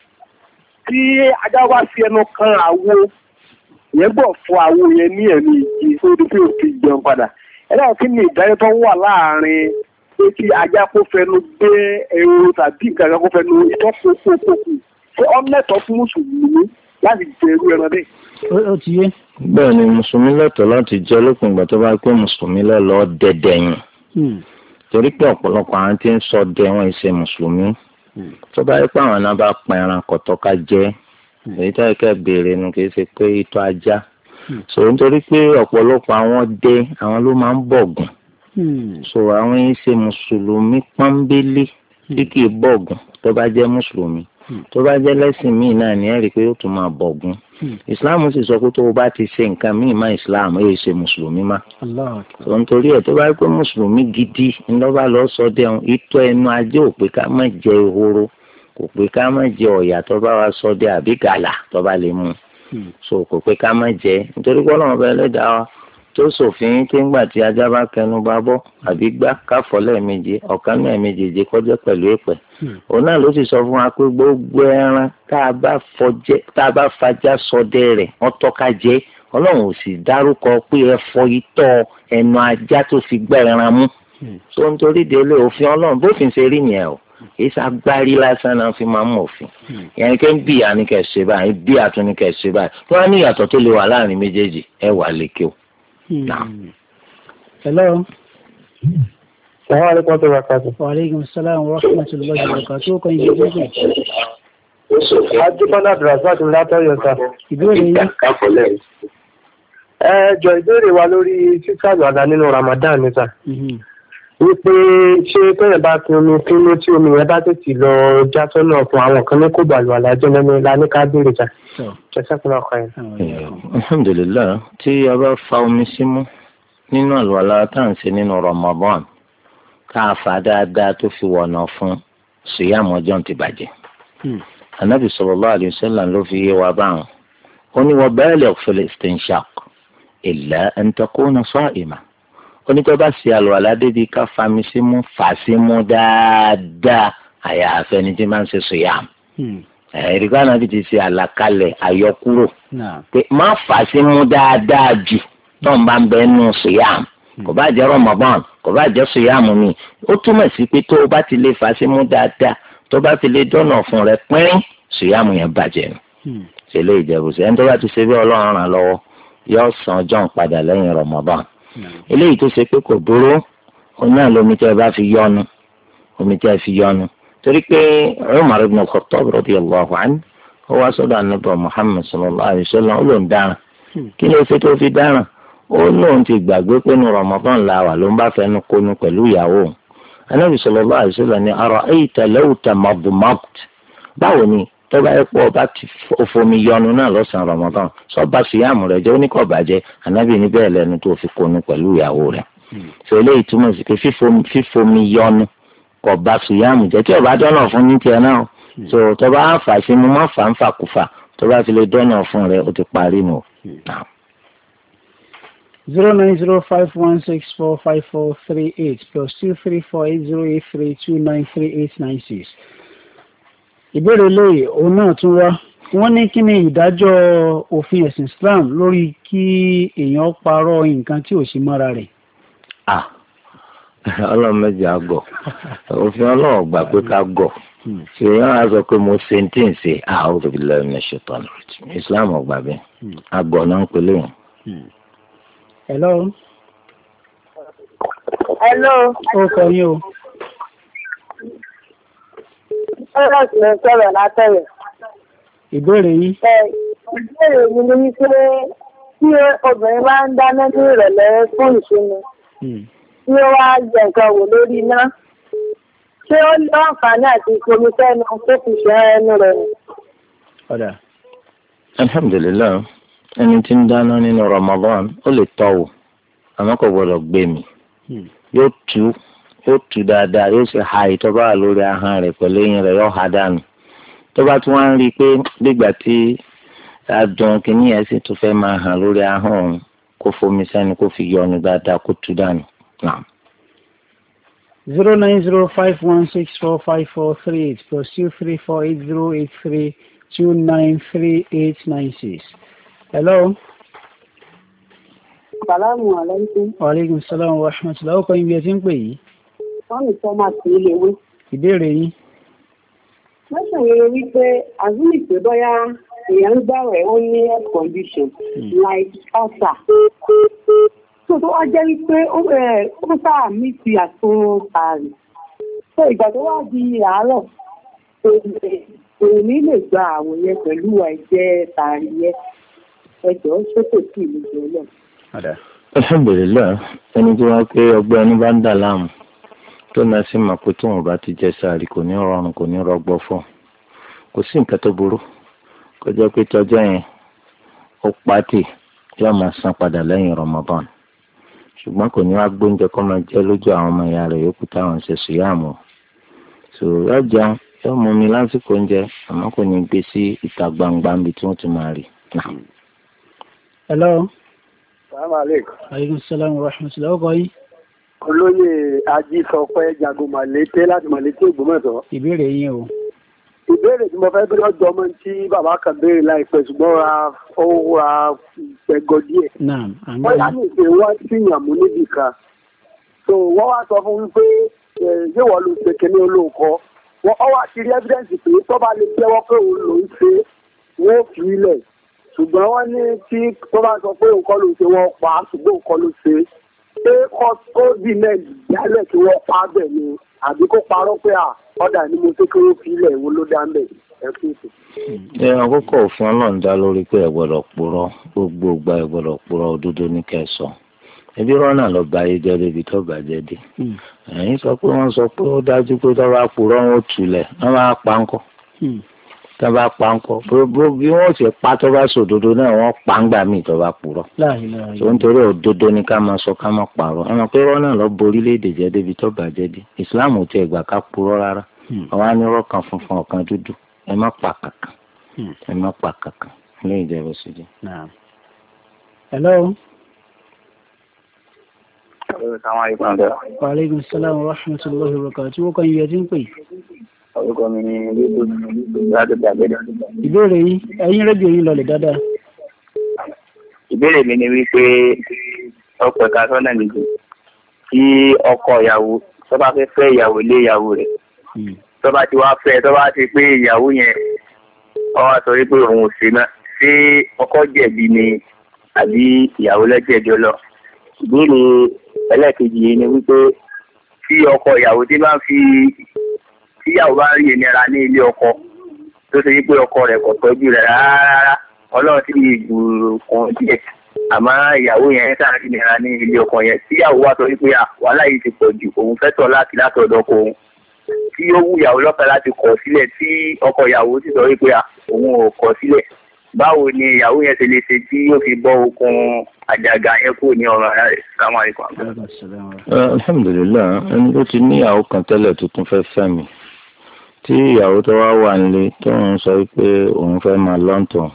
tí ajá wá sí ẹnu kan àwo yẹn gbọ́ fún àwo yẹn ní ẹ̀mí ìjì tó di pé ó fi jẹun padà. Ẹlẹ́yìn kí ni ìdájọ́ tó wà láàrin pé kí ajá kó fẹnu gbé ehoro tàbí nǹkan kó fẹnu ìtọ́ kókókókó ṣé ọ́nẹ́tọ̀ fún mùsùlùmí láti jẹ irú ẹran bẹ́ẹ̀. Ó ti yé. bẹ́ẹ̀ ni mùsùlùmí lẹ́tọ̀ọ́ láti jẹ́ lópin ìgbà tó bá pé mùsùlùmí lọ́ọ́ dẹ̀dẹ̀ yìí torí pé ọ̀pọ̀lọpọ̀ àwọn tí ń sọ dẹ wọn ìṣe mùsùlùmí tó bá yẹ pé àwọn náà bá pa ẹran kọ̀tọ́ ká jẹ èyí tó yẹ kẹ́ béèrè nu kì í ṣe pé ìtọ́ ajá so nítorí pé ọ̀pọ̀lọpọ̀ àwọn dẹ àwọn ló máa ń bọ̀gùn so àwọn yìí ṣe mùsùlùmí pọ́nbélé tí kì í bọ̀gùn tó bá jẹ́ mùsùlùmí tó bá jẹ́ lẹ́sìn míì náà ní ẹ̀rí pé yóò tún máa bọ̀gùn islam sì sọ pé tó o bá ti ṣe nǹkan míì má islam yóò ṣe mùsùlùmí má so nítorí ẹ̀ tó bá pé mùsùlùmí gidi ńlọ́ba lọ sọ dẹ́hùn ìtọ́ ẹnu ajé ò pé ká má jẹ ehoro kò pé ká má jẹ ọ̀yà tó bá wa sọ dẹ́ àbí gàlà tó bá lè mú so kò pé ká má jẹ nítorí pé ọlọ́run bẹ lẹ́dàá wa tó ṣòfin tí ńgbà tí ajá bá kẹnu bá bọ́ àbí gbá káfọ́ lẹ́ẹ̀mejì ọ̀kan náà méjèèjì kọjá pẹ̀lú èpẹ̀ òun náà ló sì sọ fún wa pé gbogbo ẹran tá a bá fọjẹ tá a bá fajá ṣọdẹ rẹ̀ wọ́n tọ́ka jẹ ọlọ́run ò sì dárúkọ pé ẹ fọ itọ́ ẹnu ajá tó fi gbá ẹran mú tó ń torí délé òfin ọlọ́run bófin ṣe rí yẹn o èyí ṣàgbárí lásán náà fi máa ń mọ òfin yẹn kẹ́ ń bí àní kẹ́ ṣe báyìí bí àtúní kẹ́ ṣe báyìí tí wọ́n ní ìyàtọ̀ tó lè wà láàrin méjèèjì ẹ wà lékè o. Hello. Assalamu alaikum wa barakatuh. Wa alaikum assalam wa rahmatullahi wa barakatuh. Ó kọ́ ìyẹn tó kù. Adébọ́lá Abdulrasaq látọ̀yọ̀ sá. Ìbéèrè yín. Ẹ jọ ìbéèrè wa lórí sísàlù àdá nínú Ramadan ní sà. Wípé ṣé tóyẹ̀ bá fi omi kínú tí omi yẹn bá tètè lọ já sọ́nà fún àwọn kan ní kò bàlù àlájọ́ lẹ́nu ńlá ní ká béèrè jà. Jẹ́sàkúnlá ọkọ yẹn. Alhamdulillah tí a bá fa omi símú nínú àlùwàlá tá à ń ṣe nínú Ramadan ká a fà dáadáa tó fi wọ̀nà fún ṣìyàmù ọjọ́ ti bàjẹ́. Ànábì sallallahu alayhi wa sallam ló fi yé wa báwọn. Ó ní wa baligh fil istinshaq illa an takuna sa'ima. Ó ní tó bá ṣe àlùwàlá débi ká fami símú fà símú dáadáa àyàfẹ́ ni tí máa ń ṣe ṣìyàmù. Ẹ̀ríkà náà ti ṣe àlàkalẹ̀ àyọkúrò pé má fà símú dáadáa jù tó ń bá ń bẹ nù ṣìyàmù. Kò bá jẹ́ Ramadan kò bá jẹ́ ṣìyàmù mi ó túmọ̀ sí pé tó o bá ti lè fà símú dáadáa tó bá ti lè dọ́nà fún rẹ pínrín ṣìyàmù yẹn bàjẹ́ nù. ṣe lè jẹ́bù sí ẹni tó bá ti ṣe bí ọlọ́run ràn lọ́wọ́ yóò san ọjọ́ ń padà lẹ́yìn Ramadan. eléyìí tó ṣe pé kò dúró òun náà lómi tẹ́ ẹ bá fi yọnu omi tẹ́ ẹ fi yọnu torí pé Umar ibn al-Khattab radiyallahu anhu ó wá sọ́dọ̀ Ànábì Muhammad sallallahu alayhi wa sallam ó lòún dáràn kí ló ṣe tó fi dáràn ó lóun ti gbàgbé pé ní Ramadan la wà ló ń bá fẹnu kónú pẹ̀lú ìyàwó Ànábì sallallahu alaihi wasallam ní ara'ayta law tamadmadta báwo ni tó bá yẹ pé ọba ti fomi yọnu náà lọ́sàn-án Ramadan sọba síyàmù rẹ̀ jẹ́ oníkọ̀ bàjẹ́ Ànábì ní bẹ́ẹ̀ lẹ́nu tó fi kónú pẹ̀lú ìyàwó rẹ̀ sọ eléyìí túmọ̀ sí pé fífomi yọnu kò bá síyàmù jẹ́ tí ọba dọ́nà fún ní tiẹ̀ náà so tó bá fà sí mu má fà ń fà kú fà tó bá fi lè dọ́nà fún rẹ ó ti parí nù. zero nine zero five one six four five four three eight plus two three four eight zero eight three two nine three eight nine six. ìbéèrè lóye òun náà tún wá wọ́n ní kí ni ìdájọ́ òfin ẹ̀sìn Islam lórí kí èèyàn parọ́ nǹkan tí ò sí mọ́ra rẹ̀. ah ọlọ́run méjì á gọ̀ òfin ọlọ́run gbà pé ká gọ̀ èèyàn á sọ pé mo ṣe ní tí ń ṣe a'udhu billahi minash shaitani rajim Islam ọgbà bẹ́ẹ̀ àgọ̀ náà ń pèlè wọn. hello. hello. ó kọ yín o. ọ̀rọ̀ sì ń sọ̀rọ̀ látọ̀yọ̀. ìbéèrè yín. ìbéèrè mi ni wípé tí obìnrin bá ń dáná ní ìrọ̀lẹ́ fún ìṣúná tí ó wá jẹ nǹkan wò lórí iná ṣé ó ní àǹfààní àti ìfomi sẹ́nu tó fi ṣe ẹnu rẹ̀ nù. ọ̀dà. alhamdulilayi ẹni tí ń dáná nínú Ramadan ó lè tọ́ wò àmọ́ kò gbọ́dọ̀ gbé mi yóò tú yóò tú dáadáa yóò ṣe ha ìtọ́ bá wà lórí ahọ́n rẹ̀ pẹ̀lú eyín rẹ̀ yóò ha dànù tó bá tún wá ń rí i pé gbígbà tí adùn kìíní ẹ̀ sì tún fẹ́ máa hàn lórí ahọ́n òun kó fomi sẹ́nu kó fi yọnu dáadáa kó tú dànù. zero nine zero five one six four five four three eight plus two three four eight zero eight three two nine three eight nine six. hello. Salaamu alaikum. Wa alaikum salaam wa rahmatullahi. Ọkọ̀ ibi ẹ ti ń pè yìí. Wọ́n ní sọ máa sí ilé ìwé. Ìbéèrè yín. Wọ́n ṣàyẹ̀wò wípé àzúlì pé bóyá èèyàn ń gbà rẹ̀ ó ní air condition like ulcer. Tó tó wá jẹ́ wípé ó sáà mí ti àtò ààrẹ. Tó ìgbà tó wá di àárọ̀, èmi lè gba àwọ̀ yẹn pẹ̀lú àìjẹ́ tààrí yẹn. Ẹjọ́ ṣètò sí ìlú ìjọ náà. alhamdulilayi ẹni tí wọ́n pé ọgbẹ́ ẹni bá ń dà láàmú tó náà sì máa pé tóun bá ti jẹ sààrì kò ní rọrùn kò ní rọgbọ fún kò sí nǹkan tó burú kó jẹ́ pé tọ́jọ́ yẹn ó pàtì yóò máa san padà lẹ́yìn Ramadan ṣùgbọ́n kò ní wá gbóúnjẹ kó máa jẹ lójú àwọn ọmọ ìyá rẹ̀ yòókù táwọn ṣe sùyàmù so yóò jẹun yóò mú mi lásìkò oúnjẹ àmọ́ kò ní gbé sí ìta gbangba níbi tí wọ́n ti máa rí. hello. Assalamualaikum. Aleykum salaam wa rahmatullahi wa barakatuh. Olóyè Ajísọpẹ́ Jagun Màlété láti Màlété Ògbómọ̀ṣọ́. Ìbéèrè yín o. Ìbéèrè tí mo fẹ́ bí lọ́jọ́ ọmọ tí bàbá kan béèrè láìpẹ́ ṣùgbọ́n ra ó ra pẹ̀gọ́ díẹ̀. Naam. Wọ́n yá ní ìpè wá síyàn mú níbì kan. So wọ́n wá sọ fún wípé ṣé wọ́n ló ṣe kíní olóòkọ́. Wọ́n wá ti rí evidence pé tó bá lè jẹ́wọ́ pé òun ló ń ṣe wọ́n fi ilẹ̀. Ṣùgbọ́n wọ́n ní tí tó bá sọ pé nǹkan ló ṣe wọ́n pa ṣùgbọ́n nǹkan ló ṣe pé kó dì náà jálẹ̀ tí wọ́n pa bẹ̀ ni àbí kó parọ́ pé à ọ̀dà ni mo ṣe kí wọ́n fi ilẹ̀ wo ló dá ń bẹ̀ ẹ kí n sè. ẹ àkókò òfin ọlọ́run dá lórí pé ẹ gbọ́dọ̀ purọ́ gbogbo ìgbà ẹ gbọ́dọ̀ purọ́ òdodo ní kẹsàn-án ẹbí rọ́nà lọ bá ayé jẹ́ débi tó bàjẹ́ dé ẹ̀yin sọ pé wọ́n sọ pé ó dájú pé tó bá purọ́ wọn ò tulẹ̀ wọ́n máa pa ńkọ́ tó bá pa ńkọ́ bí wọ́n ti pa tó bá sòdodo náà wọ́n pa ńgbà míì tó bá purọ́ tó ń torí òdodo ní ká máa sọ ká máa pààrọ̀ àwọn pé rọ́nà lọ borí léde jẹ́ débi tó bàjẹ́ dé Islam ò tiẹ̀ gbà ká purọ́ rárá àwọn anírọ̀ kan funfun ọ̀kan dúdú ẹ má pa kankan ẹ má pa kankan ní ìjẹ́bù síjẹ́. hello. Wa aleykum salaam wa rahmatullahi wa barakatuh. tí wọ́n kàn yẹ ti ń pè. orúkọ mi ni yíyó láti gbàgbẹ́dọ̀. ìbéèrè yìí ẹ̀yin rédíò yìí lọlẹ̀ dáadáa. ìbéèrè mi ni wípé ọkọ ẹ̀ka sọ́nà méjì tí ọkọ ìyàwó tó bá fẹ́ fẹ́ ìyàwó lé ìyàwó rẹ̀ tó bá ti wá fẹ́ tó bá ti pé ìyàwó yẹn ó wá sọ wípé òun ò sí náà ṣé ọkọ jẹ̀bi ni àbí ìyàwó lẹ́jẹ̀bi lọ. ìbéèrè ẹlẹ́ẹ̀kejì yìí ni wípé tí ọkọ ìyàwó tí bá fi tíyàwó bá rí ìnira ní ilé ọkọ tó ṣe wípé ọkọ rẹ̀ kò tọ́jú rẹ̀ rárá ọlọ́run ti gbòòrò kan díẹ̀ àmọ́ ìyàwó yẹn sáà rí ìnira ní ilé ọkọ yẹn tíyàwó wá sọ wípé wàhálà yìí ti pọ̀ jù òun fẹ́ tọ̀ láti látọ̀dọ̀ ọkọ òun tí ó wù ìyàwó lọ́fẹ̀ẹ́ láti kọ̀ sílẹ̀ tí ọkọ ìyàwó sì sọ wípé òun ò kọ̀ sílẹ̀ báwo ni ìyàwó yẹn ṣe lè ṣe tí yóò fi bọ́ okùn àjàgà yẹn kúrò ní ọ̀rọ̀ ara rẹ̀ sáwọn àríkọ. alhamdulilayi ẹni tó ti níyàwó kan tẹ́lẹ̀ tuntun fẹ́ fẹ́ mi tí ìyàwó tó wá wà nílé tó ń sọ pé òun fẹ́ máa lọ́ǹtọ̀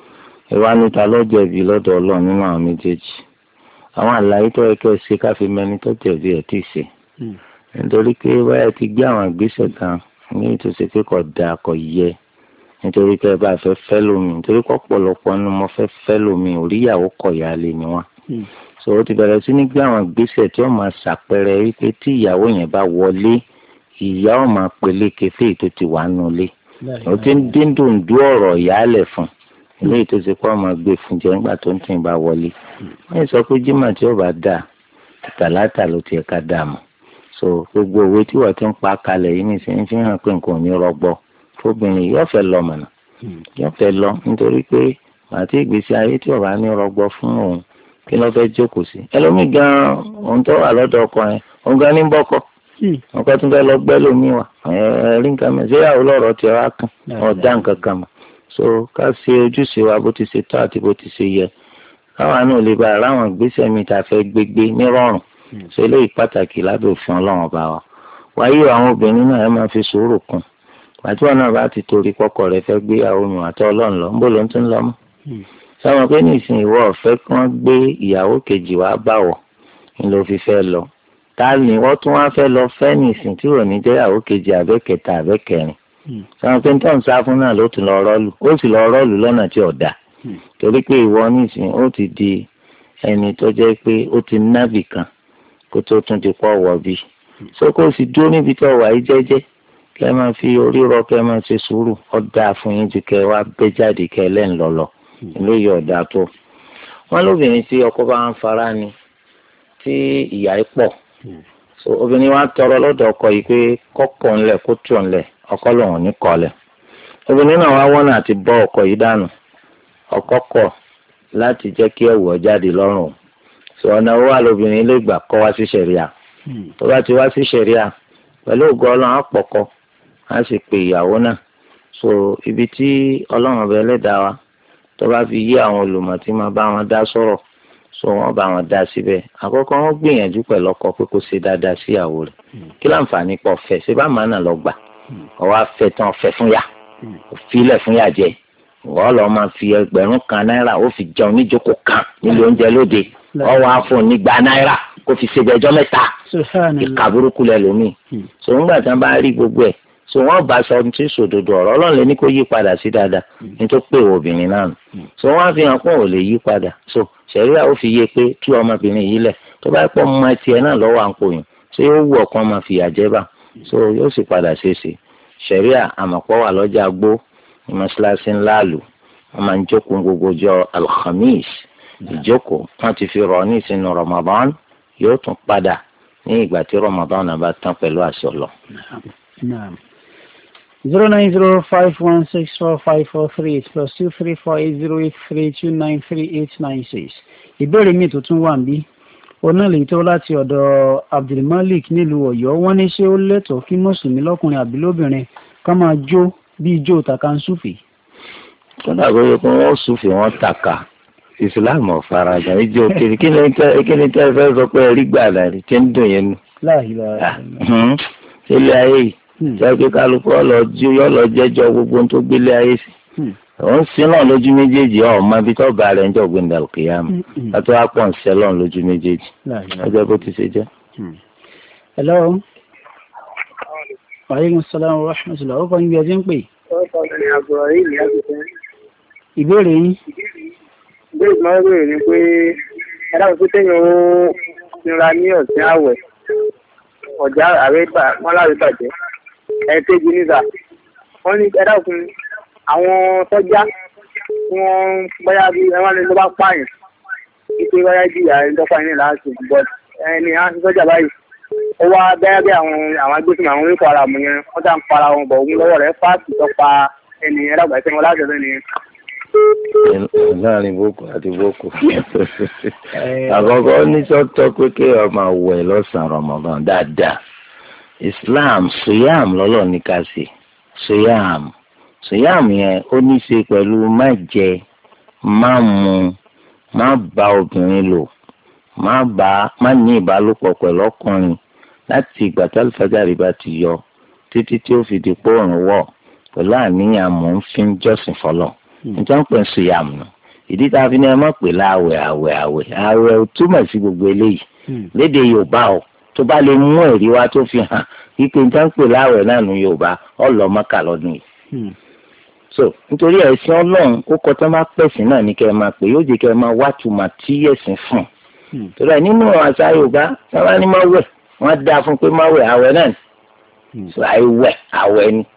ìwà níta ló jẹ̀bi lọ́dọ̀ Ọlọ́run nínú àwọn méjèèjì àwọn àlàyé tó yẹ kẹ́ ṣe káfí mẹ́ni tó jẹ̀bi ẹ̀ tí ì ṣe nítorí pé báyà ti gbé àwọn ìgbésẹ̀ kan ní ìtòsí pé kò dáa kò yẹ nítorí pé bá fẹ́ fẹ́ lómi nítorí pé ọ̀pọ̀lọpọ̀ ni mo fẹ́ fẹ́ lómi òríyàwó kọ̀yà lè ní wọn. so ó ti bẹ̀rẹ̀ sí ní gbé àwọn ìgbésẹ̀ tí ó máa ṣàpẹẹrẹ wípé tí ìyàwó yẹn bá wọlé ìyá ó máa peléke fèyí tó ti wà nulẹ̀ ó ti ń díndùn dú ọ̀rọ̀ ìyálẹ̀ fún ilé ìtòsí pé ó máa gbé fún jẹ nígbà tó ń tì bá wọlé. wọ́n sọ pé jimá tí ó bá dà tàlátà ló ti ẹ̀ka dà mọ́ so gbogbo òwe tí wọ́n ti ń pa kalẹ̀ yìí nìsín fi hàn pé nǹkan ò ní rọgbọ fóbìnrin yóò fẹ́ lọ mọ̀nà yóò fẹ́ lọ nítorí pé àti ìgbésí ayé tí ọba ní rọgbọ fún òun kí ló fẹ́ jókòó sí. ẹlòmíì gan-an òun tó wà lọ́dọ̀ ọkọ yẹn òun gan ní bọ́kọ́ ọkọ tó fẹ́ lọ gbẹ́ lómi wà ẹ̀rí nǹkan mọ̀ ṣéyàwó lọ́rọ̀ tí ọ̀rá kan ọ̀dà nǹkan kan mọ̀ so ká ṣe ojúṣe wa bó ti ṣe tó àti bó ti ṣe yẹ káwa náà lè bá aráwọn ìgbésẹ̀ mi tá a fẹ́ gbégbé nírọ̀rùn ṣe eléyìí pàtàkì lábẹ́ òfin ọlọ́run ọba wa wáyé àwọn obìnrin náà ẹ máa fi sùúrù kún àti wọn náà bá ti torí kọkọ rẹ fẹ́ gbéyàwó mi àti Ọlọ́run lọ níbo ló ń tún lọ mọ́ sọmọ pé nísìnyí ìwọ ọ̀fẹ́ kí wọ́n gbé ìyàwó kejì wá báwọ̀ ni ló fi fẹ́ lọ ta ni wọ́n tún wá fẹ́ lọ fẹ́ nísìn tí ò ní jẹ́ ìyàwó kejì àbẹ́kẹta àbẹ́kẹrin sọmọ pé nítorí ń sá fún náà ló tún lọ rọ́ọ̀lù ó sì lọ rọ́ọ̀lù lọ́nà tí ò dáa torí pé ìwọ nísìnyí ó ti di ẹni tó jẹ́ pé ó ti nábì kan kó tó tún ti pọ̀ wọ̀ bí so kó o sì dúró níbi tó wà yìí jẹ́jẹ́ kẹ́ ẹ máa fi orí rọ kẹ́ ẹ máa ṣe sùúrù ọ̀dà fún yín ju kẹ́ ẹ wá gbé jáde kẹ́ ẹ lẹ́nu lọ́lọ́ ló yọ ọ̀dà tó. wọ́n lóbìnrin tí ọkọ bá ń fara ni tí ìyà ẹ̀ pọ̀ so obìnrin wa tọrọ lọ́dọ̀ ọkọ yìí pé kọ́kọ́ ńlẹ̀ kó tù ńlẹ̀ ọkọ lòun ní kọ́lẹ̀ obìnrin náà wá wọ́nà àti bọ́ ọkọ yìí dànù ọkọ kọ̀ láti jẹ́ kí ẹ̀wù ọ jáde lọ́rùn so ọ̀nà owó àlobìnrin lè gbà kọ́ wá sí ṣẹ̀ríà tó bá ti wá sí ṣẹ̀ríà pẹ̀lú ògo ọlọ́run àpọ̀kọ á sì pe ìyàwó náà so ibi tí ọlọ́run ọbẹ̀ ẹlẹ́dàá wa tó bá fi yí àwọn olùmọ̀ tí máa bá wọn dá sọ̀rọ̀ so wọ́n bá wọn dá síbẹ̀ àkọ́kọ́ wọ́n gbìyànjú pẹ̀lú ọkọ pé kó ṣe dáadáa sí ìyàwó rẹ̀ kí láǹfààní pọ̀ fẹ́ ṣe bá màá náà lọ gbà ọwọ́ afẹ́ tán fẹ́ fún yà òfìlẹ̀ fún yà jẹ wọ́n lọ máa fi ẹgbẹ̀rún kan náírà ó fi jẹun níjókòó kan nílé oúnjẹ lóde ọwọ́ afọ nígbà náírà kó fi ṣe bẹjọ́ mẹ́ta ìka burúkú lẹ lómi so ńgbà tí wọ́n bá rí gbogbo ẹ̀ so wọ́n bá sọ tí sòdodo ọ̀rọ̀ Ọlọ́run lè ní kó yí padà sí dáadáa nítorí pé obìnrin náà nù so wọ́n á fi hàn pé òun lè yí padà so ṣẹ̀ríà ó fi yé pé tú ọmọbìnrin yìí lẹ̀ tó bá pọ̀ mọ́ tiẹ̀ náà lọ́wọ́ à ń pòyìn so yóò wù ọ̀kan máa fìyà jẹ bá so yóò sì padà ṣe é ṣe ṣẹ̀ríà àmọ̀pọ̀ wà lọ́jà gbó mọ́ṣáláṣí ńlá lù wọ́n máa ń jókòó gbogbo jọ alhamis ìjókòó wọ́n ti fi rọ̀ ní ìsinú Ramadan yóò tún padà ní ìgbà tí Ramadan náà bá tán pẹ̀lú àṣọ lọ. zero nine zero five one six four five four three eight plus two three four eight zero eight three two nine three eight nine six. ìbéèrè mi tuntun wà níbí ọ̀nà lè tó láti ọ̀dọ̀ Abdulmalik nílùú Ọ̀yọ́ wọ́n ní ṣé ó lẹ́tọ̀ọ́ kí mùsùlùmí lọ́kùnrin àbí lóbìnrin ká máa jó bí ijó tàkàǹsùfì. kódà bóyá pé wọ́n sùfì wọ́n tàkà ìsìláàmù ọ̀farajà ijó kiri kí ni tẹ́ ẹ fẹ́ sọ pé ẹ̀rí gbàdá rí tí ń dùn yẹn nù. ilé ayé yìí jẹ́ pé kálukú ọlọ́jú yọ̀lọ́ jẹ́jọ́ gbogbo tó gbélé ayé sí. òun sí náà lójú méjèèjì ọ̀ mọ ibi tó bá rẹ̀ ń jọ gbẹ̀ndà kìyàmù látọ́ wá pọ̀ ń sẹ́lọ̀ lójú méjèèjì ọjọ́ bó ti ṣe jẹ́. hello. aleykum salaam wa rahmatulah ó kọ́ ibi ẹjẹ́ ń pè. ìbéèrè yín. ìbéèrè tí wọ́n béèrè ni pé ẹ̀dá òkú téèyàn ó nira ní ọ̀sìn àwẹ̀ ọ̀jà àrẹ́bà wọn láre bàjẹ́ ẹ̀ẹ́kejì nígbà wọ́n ní ẹ̀dá òkú àwọn sọ́jà wọ́n bóyá bí ẹ̀wọ̀n lè ló bá pààyàn wípé bóyá jìyà ẹ̀ńdọ́pà ní láti but ẹni àwọn sọ́jà báyìí ó wá bẹ́ẹ̀ bí àwọn àwọn agbésùn àwọn oníkọ̀ ara mọ̀ yẹn wọ́n dá ń para wọn bọ̀ òun lọ́wọ́ rẹ̀ fáàtì tọ́pa ẹni ẹ̀dá òkú ẹ̀sẹ̀ wọn láti ọ̀dọ́ nìyẹn. láàrin boko àti boko àkọ́kọ́ ní sọ́tọ́ pé kí ọmọ wẹ̀ lọ́sàn-án Ramadan dáadáa Islam suyam lọ́lọ́ ní ká ṣe suyam suyam yẹn ó ní í ṣe pẹ̀lú má jẹ má mu má bá obìnrin lò má bá má ní ìbálòpọ̀ pẹ̀lú ọkùnrin láti ìgbà tí alifájàre bá ti yọ títí tí ó fi di pòrùn wọ̀ pẹ̀lú àníyàn mò ń fi jọ́sìn fọlọ́ níta ń pè ń sùn yàmù nù ìdí tá a fi ní ẹ má pè láàwẹ̀ àwẹ̀ àwẹ̀ àwẹ̀ ò túmọ̀ sí gbogbo eléyìí lédè Yorùbá o tó bá lè mú ẹ̀rí wá tó fi hàn wípé níta ń pè láàwẹ̀ náà ní Yorùbá ọlọ́ Mọ́kà lọ́dún yìí. so nítorí ẹ̀sìn Ọlọ́run ó kọ́ tó máa pẹ̀sìn náà ní kẹ́ ẹ máa pè yóò jẹ́ kẹ́ ẹ máa wá tùmọ̀ tí ẹ̀sìn fún un. torí ẹ̀ nínú àṣà Yorùbá sábà ní máa wẹ̀ wọ́n dá fún pé máa wẹ̀ àwẹ̀ náà ni so àìwẹ̀ àwẹ̀ ni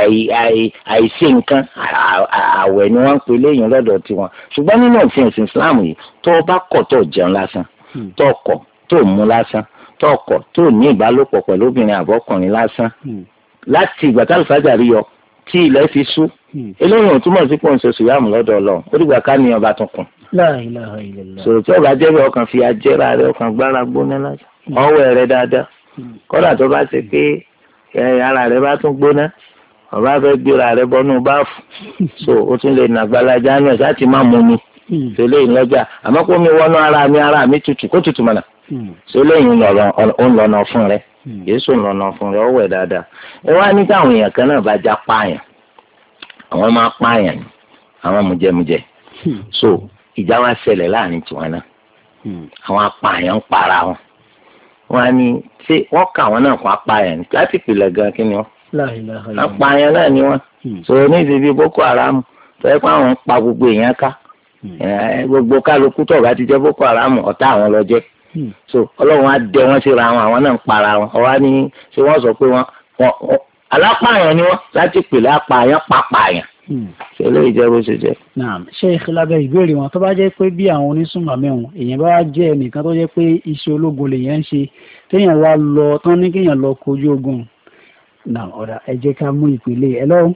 àìṣe nǹkan àwẹ̀ ni wọ́n ń pè léyìn lọ́dọ̀ tiwọn ṣùgbọ́n nínú òfin ẹ̀sìn Islam yìí tó o bá kọ̀ tó jẹun lásán tó kọ̀ tó mú lásán tó kọ̀ tó ní ìbálòpọ̀ pẹ̀lú obìnrin àbọ̀kùnrin lásán láti ìgbà tá àlùfájàrí yọ tí ilẹ̀ fi ṣú eléyìí ò túmọ̀ sí pé òun ṣe sùyàmù lọ́dọ̀ Ọlọ́run ó dìgbà ká ní ọba tún kùn. sọ̀rọ̀ tí ọba jẹ́ bí ọkàn fi ajẹ́ra rẹ ọkàn gbára gbóná lásán ọwọ́ rẹ dáadáa kọ́dà tó bá ṣe pé ara rẹ bá tún gbóná ọba fẹ́ gbéra rẹ bọ́nú báàfù so ó tún lè nàgbàlájà náà láti má mú mi tẹ́lẹ̀ ìlọ́jà àmọ́ kó mi wọnú ara mi ara mi tutù kó tutù mọ́nà so lẹ́yìn ó ń lọ́nà fún rẹ yéésù ń lọ́nà fún rẹ ọwọ́ ẹ̀ dáadáa ẹ wá ní káwọn èèyàn kan náà bá já pààyàn àwọn máa pààyàn ni àwọn mujẹmujẹ so ìjà wa ṣẹlẹ̀ láàrin tiwọn náà àwọn apààyàn ń para wọn wọn á ní ṣé wọn kà wọn náà kó apààyàn ní láti pìlẹ̀ gan kí ni wọn apààyàn náà ni wọn sọ̀rọ̀ ní ìdíbi Boko Haram tó yẹ kó àwọn ń pa gbogbo èèyàn ká gbogbo kálukú tó bá ti jẹ́ Boko Haram ọ̀tá àwọn lọ jẹ́ so Ọlọ́run á dẹ wọ́n síra wọn àwọn náà ń para wọn ọwọ́ ní ṣé wọ́n sọ pé wọ́n alápààyàn ni wọ́n láti pèlè apààyàn pàpààyàn ṣe lè jẹ́ bó ṣe jẹ́. ṣé ìkìlábẹ ìbéèrè wọn tó bá jẹ́ pé bí àwọn onísùnmọ̀mí wọn èèyàn bá jẹ́ ẹnìkan tó jẹ́ pé iṣẹ́ ológun lèèyàn ń ṣe téèyàn wá lọ tán ní kéèyàn lọ kojú ogun náà ọ̀dà ẹ jẹ́ ká mú ìpele ẹ lọ́wọ́.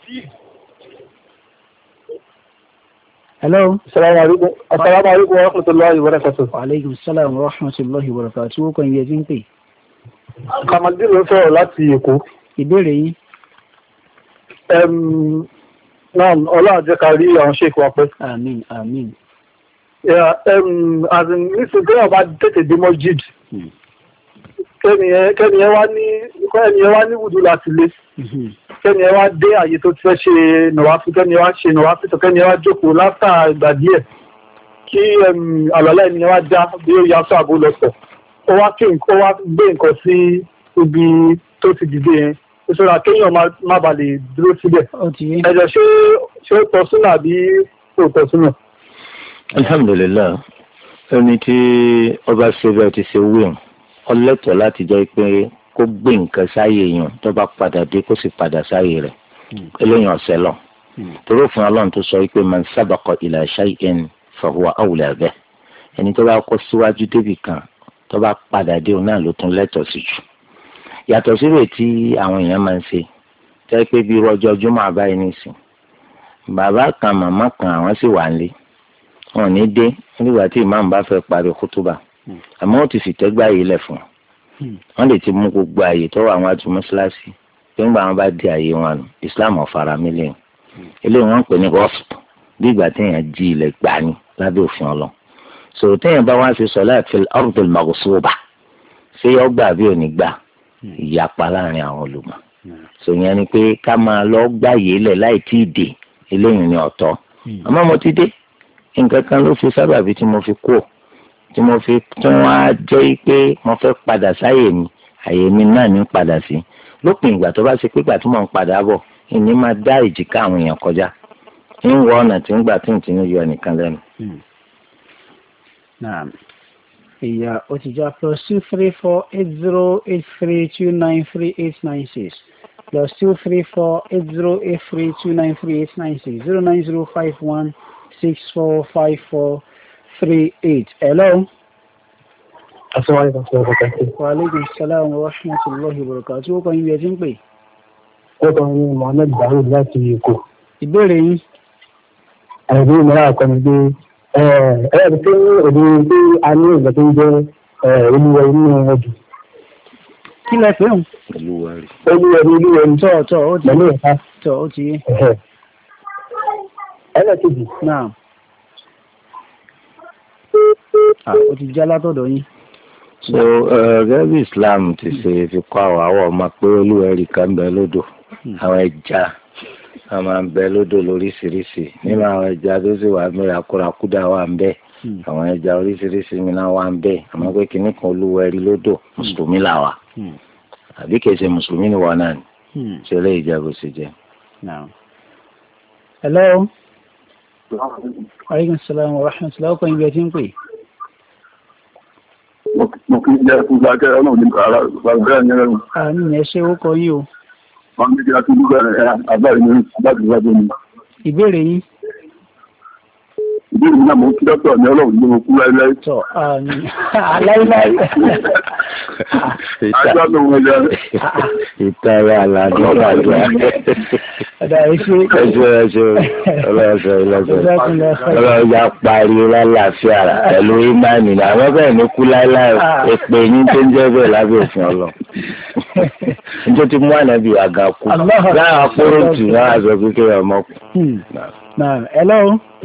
hello. salaamu aleykum asalaamu aleykum wa rahmatulahi wa barakatuh. wa aleykum salaam wa rahmatulahi wa barakatuh. tí wọ́n kàn yẹ jí ń pè. Kamaldeen ló sọ̀rọ̀ láti Èkó. ìbéèrè yìí. náà ọlọ́run jẹ́ ká rí àwọn ṣèkì wa pẹ́. àmín àmín. nísìnyí kéèyàn bá tètè dé mọ́jíd kẹ́niyẹn wá ní kẹ́niyẹn wá ní wùdú láti lé kẹ́niyẹn wá dé àyè tó ti fẹ́ ṣe nọ̀wáfí kẹ́niyẹn wá ṣe nọ̀wáfí tó kẹ́niyẹn wá jókòó látà ìgbà díẹ̀ kí àlọ́lá ènìyàn wá já bí ó yá sọ àbó lọ́sọ̀ ó wá kí ó wá gbé nǹkan sí ibi tó ti dìde yẹn ìṣòro kéèyàn má ba lè dúró síbẹ̀ ẹ̀jẹ̀ ṣé ṣé ó tọ́ súnà àbí kò tọ́ súnà. alhamdulilayi ẹni tí ọba ṣe bẹ́ẹ̀ ti ṣe wíwọ̀n ọlẹ́tọ̀ láti jẹ́ pé kó gbé nǹkan sáyé yàn tó bá padà dé kó sì padà sáyé rẹ̀ eléyàn ọ̀sẹ̀ lọ. torí òfin ọlọ́run tó sọ pé man sabaqa ila shay'in fahuwa awla bihi ẹni tó bá kọ́ síwájú débì kan tó bá padà dé òun náà ló tún lẹ́tọ̀ sí jù. yàtọ̀ síbẹ̀ tí àwọn èèyàn máa ń ṣe tẹ́ pé bí irú ọjọ́ jùmọ̀ àbáyé nìsín bàbá kan màmá kan àwọn sì wà nílé wọn ò ní dé nígbà tí ìmáàmù bá fẹ́ parí kútúbà àmọ́ ó ti fìtẹ́gbà yìí lẹ̀ fún wọn wọ́n lè ti mú gbogbo àyè tó wà àwọn àti mọ́ṣáláṣí pé ńgbà wọn bá di àyè wọn nù Islam ọ̀fara mílíọ̀nù eléyìí wọ́n ń pè ní gọ́ọ̀sùp bí ìgbà téèyàn jí ilẹ̀ gbà ní lábẹ́ òfin ọlọ́ so téèyàn bá wá sí salat fil ardil maghsuba ṣé yọ gbà bí ò ní gbà ìyapa láàrin àwọn olùmọ̀ so yẹn ni pé ká máa lọ gbà yìí lẹ̀ láì tí ì dé eléyìí ni ọ̀tọ̀ àmọ́ mo ti dé nǹkan kan ló fi sábàbí tí mo fi kú ò tí mo fi tún wá jẹ́ pé mo fẹ́ padà sáyè mi àyè mi náà ní padà sí lópin ìgbà tó bá ṣe pé ìgbà tí mò ń padà bọ̀ ìní máa dá ìjìká àwọn èèyàn kọjá ń wọ ọ̀nà tí ń gbà tí ń tí ń yọ ẹnìkan lẹ́nu. ìyá òtìjà plus two three four eight zero eight three two nine three eight nine six plus two three four eight zero eight three two nine three eight nine six zero nine zero five one six four five four three eight. Hello. Assalamu alaikum. Wa alaikum salaam wa rahmatullahi wa barakatuh. Ó kàn yín bí ẹ ti ń pè. Ó kàn yín Mohammed Dawood láti Èkó. Ìbéèrè yín. Àìbí ìmọ̀ràn àkọ́ni pé ẹ̀ẹ́dì tó ní òde pé a ní ìgbà tó ń jẹ́ olúwa inú ọdún. Kí lẹ fẹ́ hùn? Olúwa rí. Olúwa rí olúwa rí. Tọ́ tọ́ ó ti yé. Tọ́ ó ti yé. Ẹlẹ́kejì. Náà. ó ti já látọ̀dọ̀ yín. so gẹ́gẹ́ bí Islam ti ṣe fi kọ́ àwọn àwọn ọmọ pé olúwẹ̀rí kan bẹ lódò àwọn ẹja a máa ń bẹ lódò lóríṣiríṣi nínú àwọn ẹja tó sì wà mẹ́rin akórakúdà wà ń bẹ àwọn ẹja oríṣiríṣi mìíràn wà ń bẹ àmọ́ pé kìnnì kan olúwẹ̀rí lódò mùsùlùmí là wà àbí kìí ṣe mùsùlùmí ni wọn náà ni ṣe lè jẹ bó ṣe jẹ. hello. aleykum salaam wa rahmatulah ọkọ ibi ẹ ti ń pè. mo kì í jẹ́ fún gbàgẹ́ ọlọ́run nípa ara gbàgbẹ́ ẹ̀yẹ́ rẹ̀. àmì ẹ̀ ṣe ó kọ yín o. wọ́n ní kí a tún dúpẹ́ ẹ̀ àbáyé ní láti wájú mi. ìbéèrè yín. ìbéèrè náà mo kí dọ́tọ̀ ní ọlọ́run ní mo kú láíláí. tọ́ aláìláì. ajá ló wọ ẹja. ìtara àlàdé àgbà. ọ̀dà ẹ̀ṣẹ̀. ẹ̀ṣẹ̀ ẹ̀ṣẹ̀ ọlọ́ọ̀ṣẹ̀ ọlọ́ọ̀ṣẹ̀ ọlọ́ọ̀ṣẹ̀ parí lálàáfíà pẹ̀lú ìmánì ní àwọn bẹ́ẹ̀ ní kú láíláì èpè ní tó ń jẹ́ bẹ́ẹ̀ lábẹ́ òfin ọlọ́ nítorí tí mú ànábì àga kú láwọn akóró tù náà àzọ kékeré ọmọ kù. hello.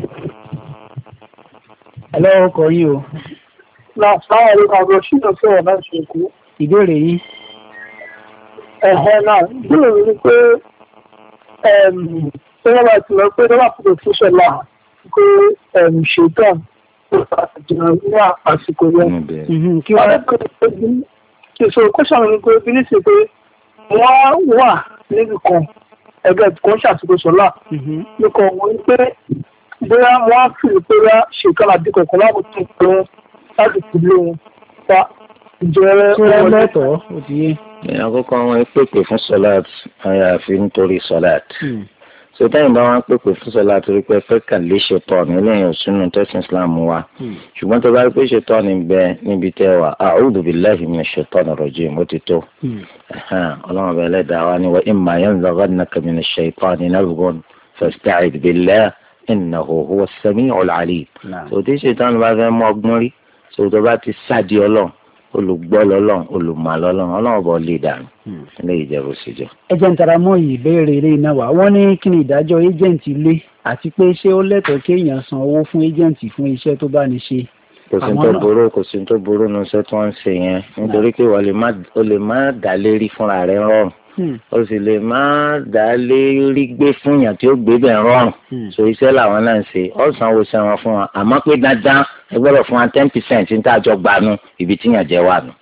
hello kọ yín o. náà sáwọn ẹ̀rọ kan lọ sí ìdọ̀sọ̀rọ̀ náà ṣe kú. ìbéèrè yìí. ẹ̀hẹ́ náà ìbéèrè mi ni pé ṣé wọ́n bá ti lọ pé lọ́wọ́ àpòkò tó ṣẹlá pé ṣètàn ìjìnà ní àsìkò yẹn. kí wọ́n ṣe ṣe kọ́ṣà mi ni pé bí ní ṣe pé wọ́n wà níbi kan ẹgbẹ́ kan ṣàtúnkò ṣọlá nìkan wọ́n pé bóyá wọ́n á fi ìpẹ́rẹ́ ṣèkan àdínkù kan láwọn tó ń pẹ́ láti fi lé wọn pa ìjẹ́ ọmọ lẹ́tọ̀ọ́ ó ti yé. ìyẹn àkọ́kọ́ àwọn pèpè fún sọ́láàt àyàfi nítorí sọ́láàt. sọtẹ́yìn bá wọn pèpè fún sọ́láàt torí pé fẹ́ kàn lè ṣètọ́ nílẹ̀ òsínú tẹ́sán Islam wa. ṣùgbọ́n tó bá rí pé ṣètọ́ ní bẹ níbi tẹ́ wà a'udhu billahi minash shaitani rajim ó ti tó. ọlọ́run bẹ̀rẹ̀ lẹ́dàá wa ni wa imma yanzaghannaka minash shaitani nazghun fasta'idh billah innahu huwa as-sami'ul 'alim. sọtẹ́ ṣètọ́ ní bá fẹ́ mọ́ ọgbọ́n rí sọtọ́ bá ti sáàdì ọlọ́run olùgbọ́ lọ́lọ́run olùmọ̀ lọ́lọ́run ọlọ́run bọ̀ lè dànù ilé ìjẹ́bù síjọ. ẹjẹ̀ ń tara mọ́ yìí ìbéèrè eré iná wa wọ́n ní kí ni ìdájọ́ ẹ́jẹ̀ǹtì ilé àti pé ṣé ó lẹ́tọ̀ọ́ kéèyàn san owó fún ẹ́jẹ̀ǹtì fún iṣẹ́ tó bá ní ṣe. kò sí tó burú kò sí tó burú nu iṣẹ́ tí wọ́n ń ṣe yẹn nítorí pé wọ́n lè má dá lérí fúnra rẹ̀ rọrùn ó sì lè má dá lérí gbé fún yàn tí ó gbé bẹ̀ rọrùn so iṣẹ́ làwọn náà ń ṣe ọ̀sán wo ṣe wọn fún wọn àmọ́ pé dandan ẹ gbọ́dọ̀ fún wa ten percent ní tá a jọ gbanú ibi tí yàn jẹ́ wà nù.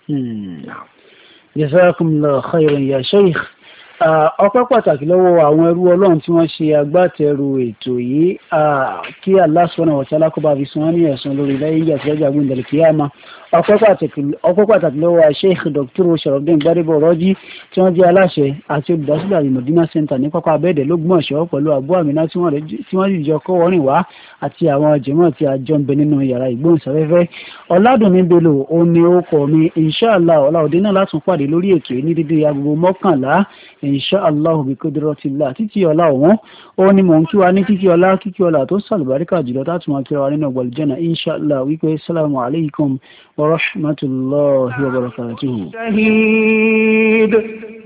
jazakumullahu khairan ya sheikh ọpẹ́ pàtàkì lọ́wọ́ àwọn ẹrú ọlọ́run tí wọ́n ṣe agbátẹrù ètò yìí kí Allah subhanahu wa ta'ala kó bá fi san wọ́n ní ẹ̀san lórí lẹ́yìn ìgbà tí wọ́n jagun ìdàlẹ̀ kíyàmá ọpẹ́ pàtàkì lọ́wọ́ Sheikh Doctor Sharafdeen Gbadebo Rọ́jí tí wọ́n jẹ́ aláṣẹ àti olùdásílẹ̀ Al-Madina Center ní pápá abẹ́ẹ̀dẹ̀ lÓgbómọ̀ṣọ́ pẹ̀lú Abu Amina tí wọ́n sì jọ kọ́ wọ́rìn wá àti àwọn jẹ̀mọ́ tí a jọ ń bẹ nínú yàrá ìgbóhùnsáfẹ́fẹ́ Ọládùnní Bello ó ní ó kọ́ mi inshallah ọ̀làòdé náà látún pàdé lórí ètò ní dídí agogo mọ́kànlá inshallah bi qudratillah títí ọlá òun ó ní mò ń kí wa ní kíkí ọlá kíkí ọlá tó sàlùbáríkà jùlọ tá tún máa kíra wa nínú ọgbọ̀lù jẹ́nà inshallah wípé assalamu alaikum wa rahmatullahi wa barakatuhu.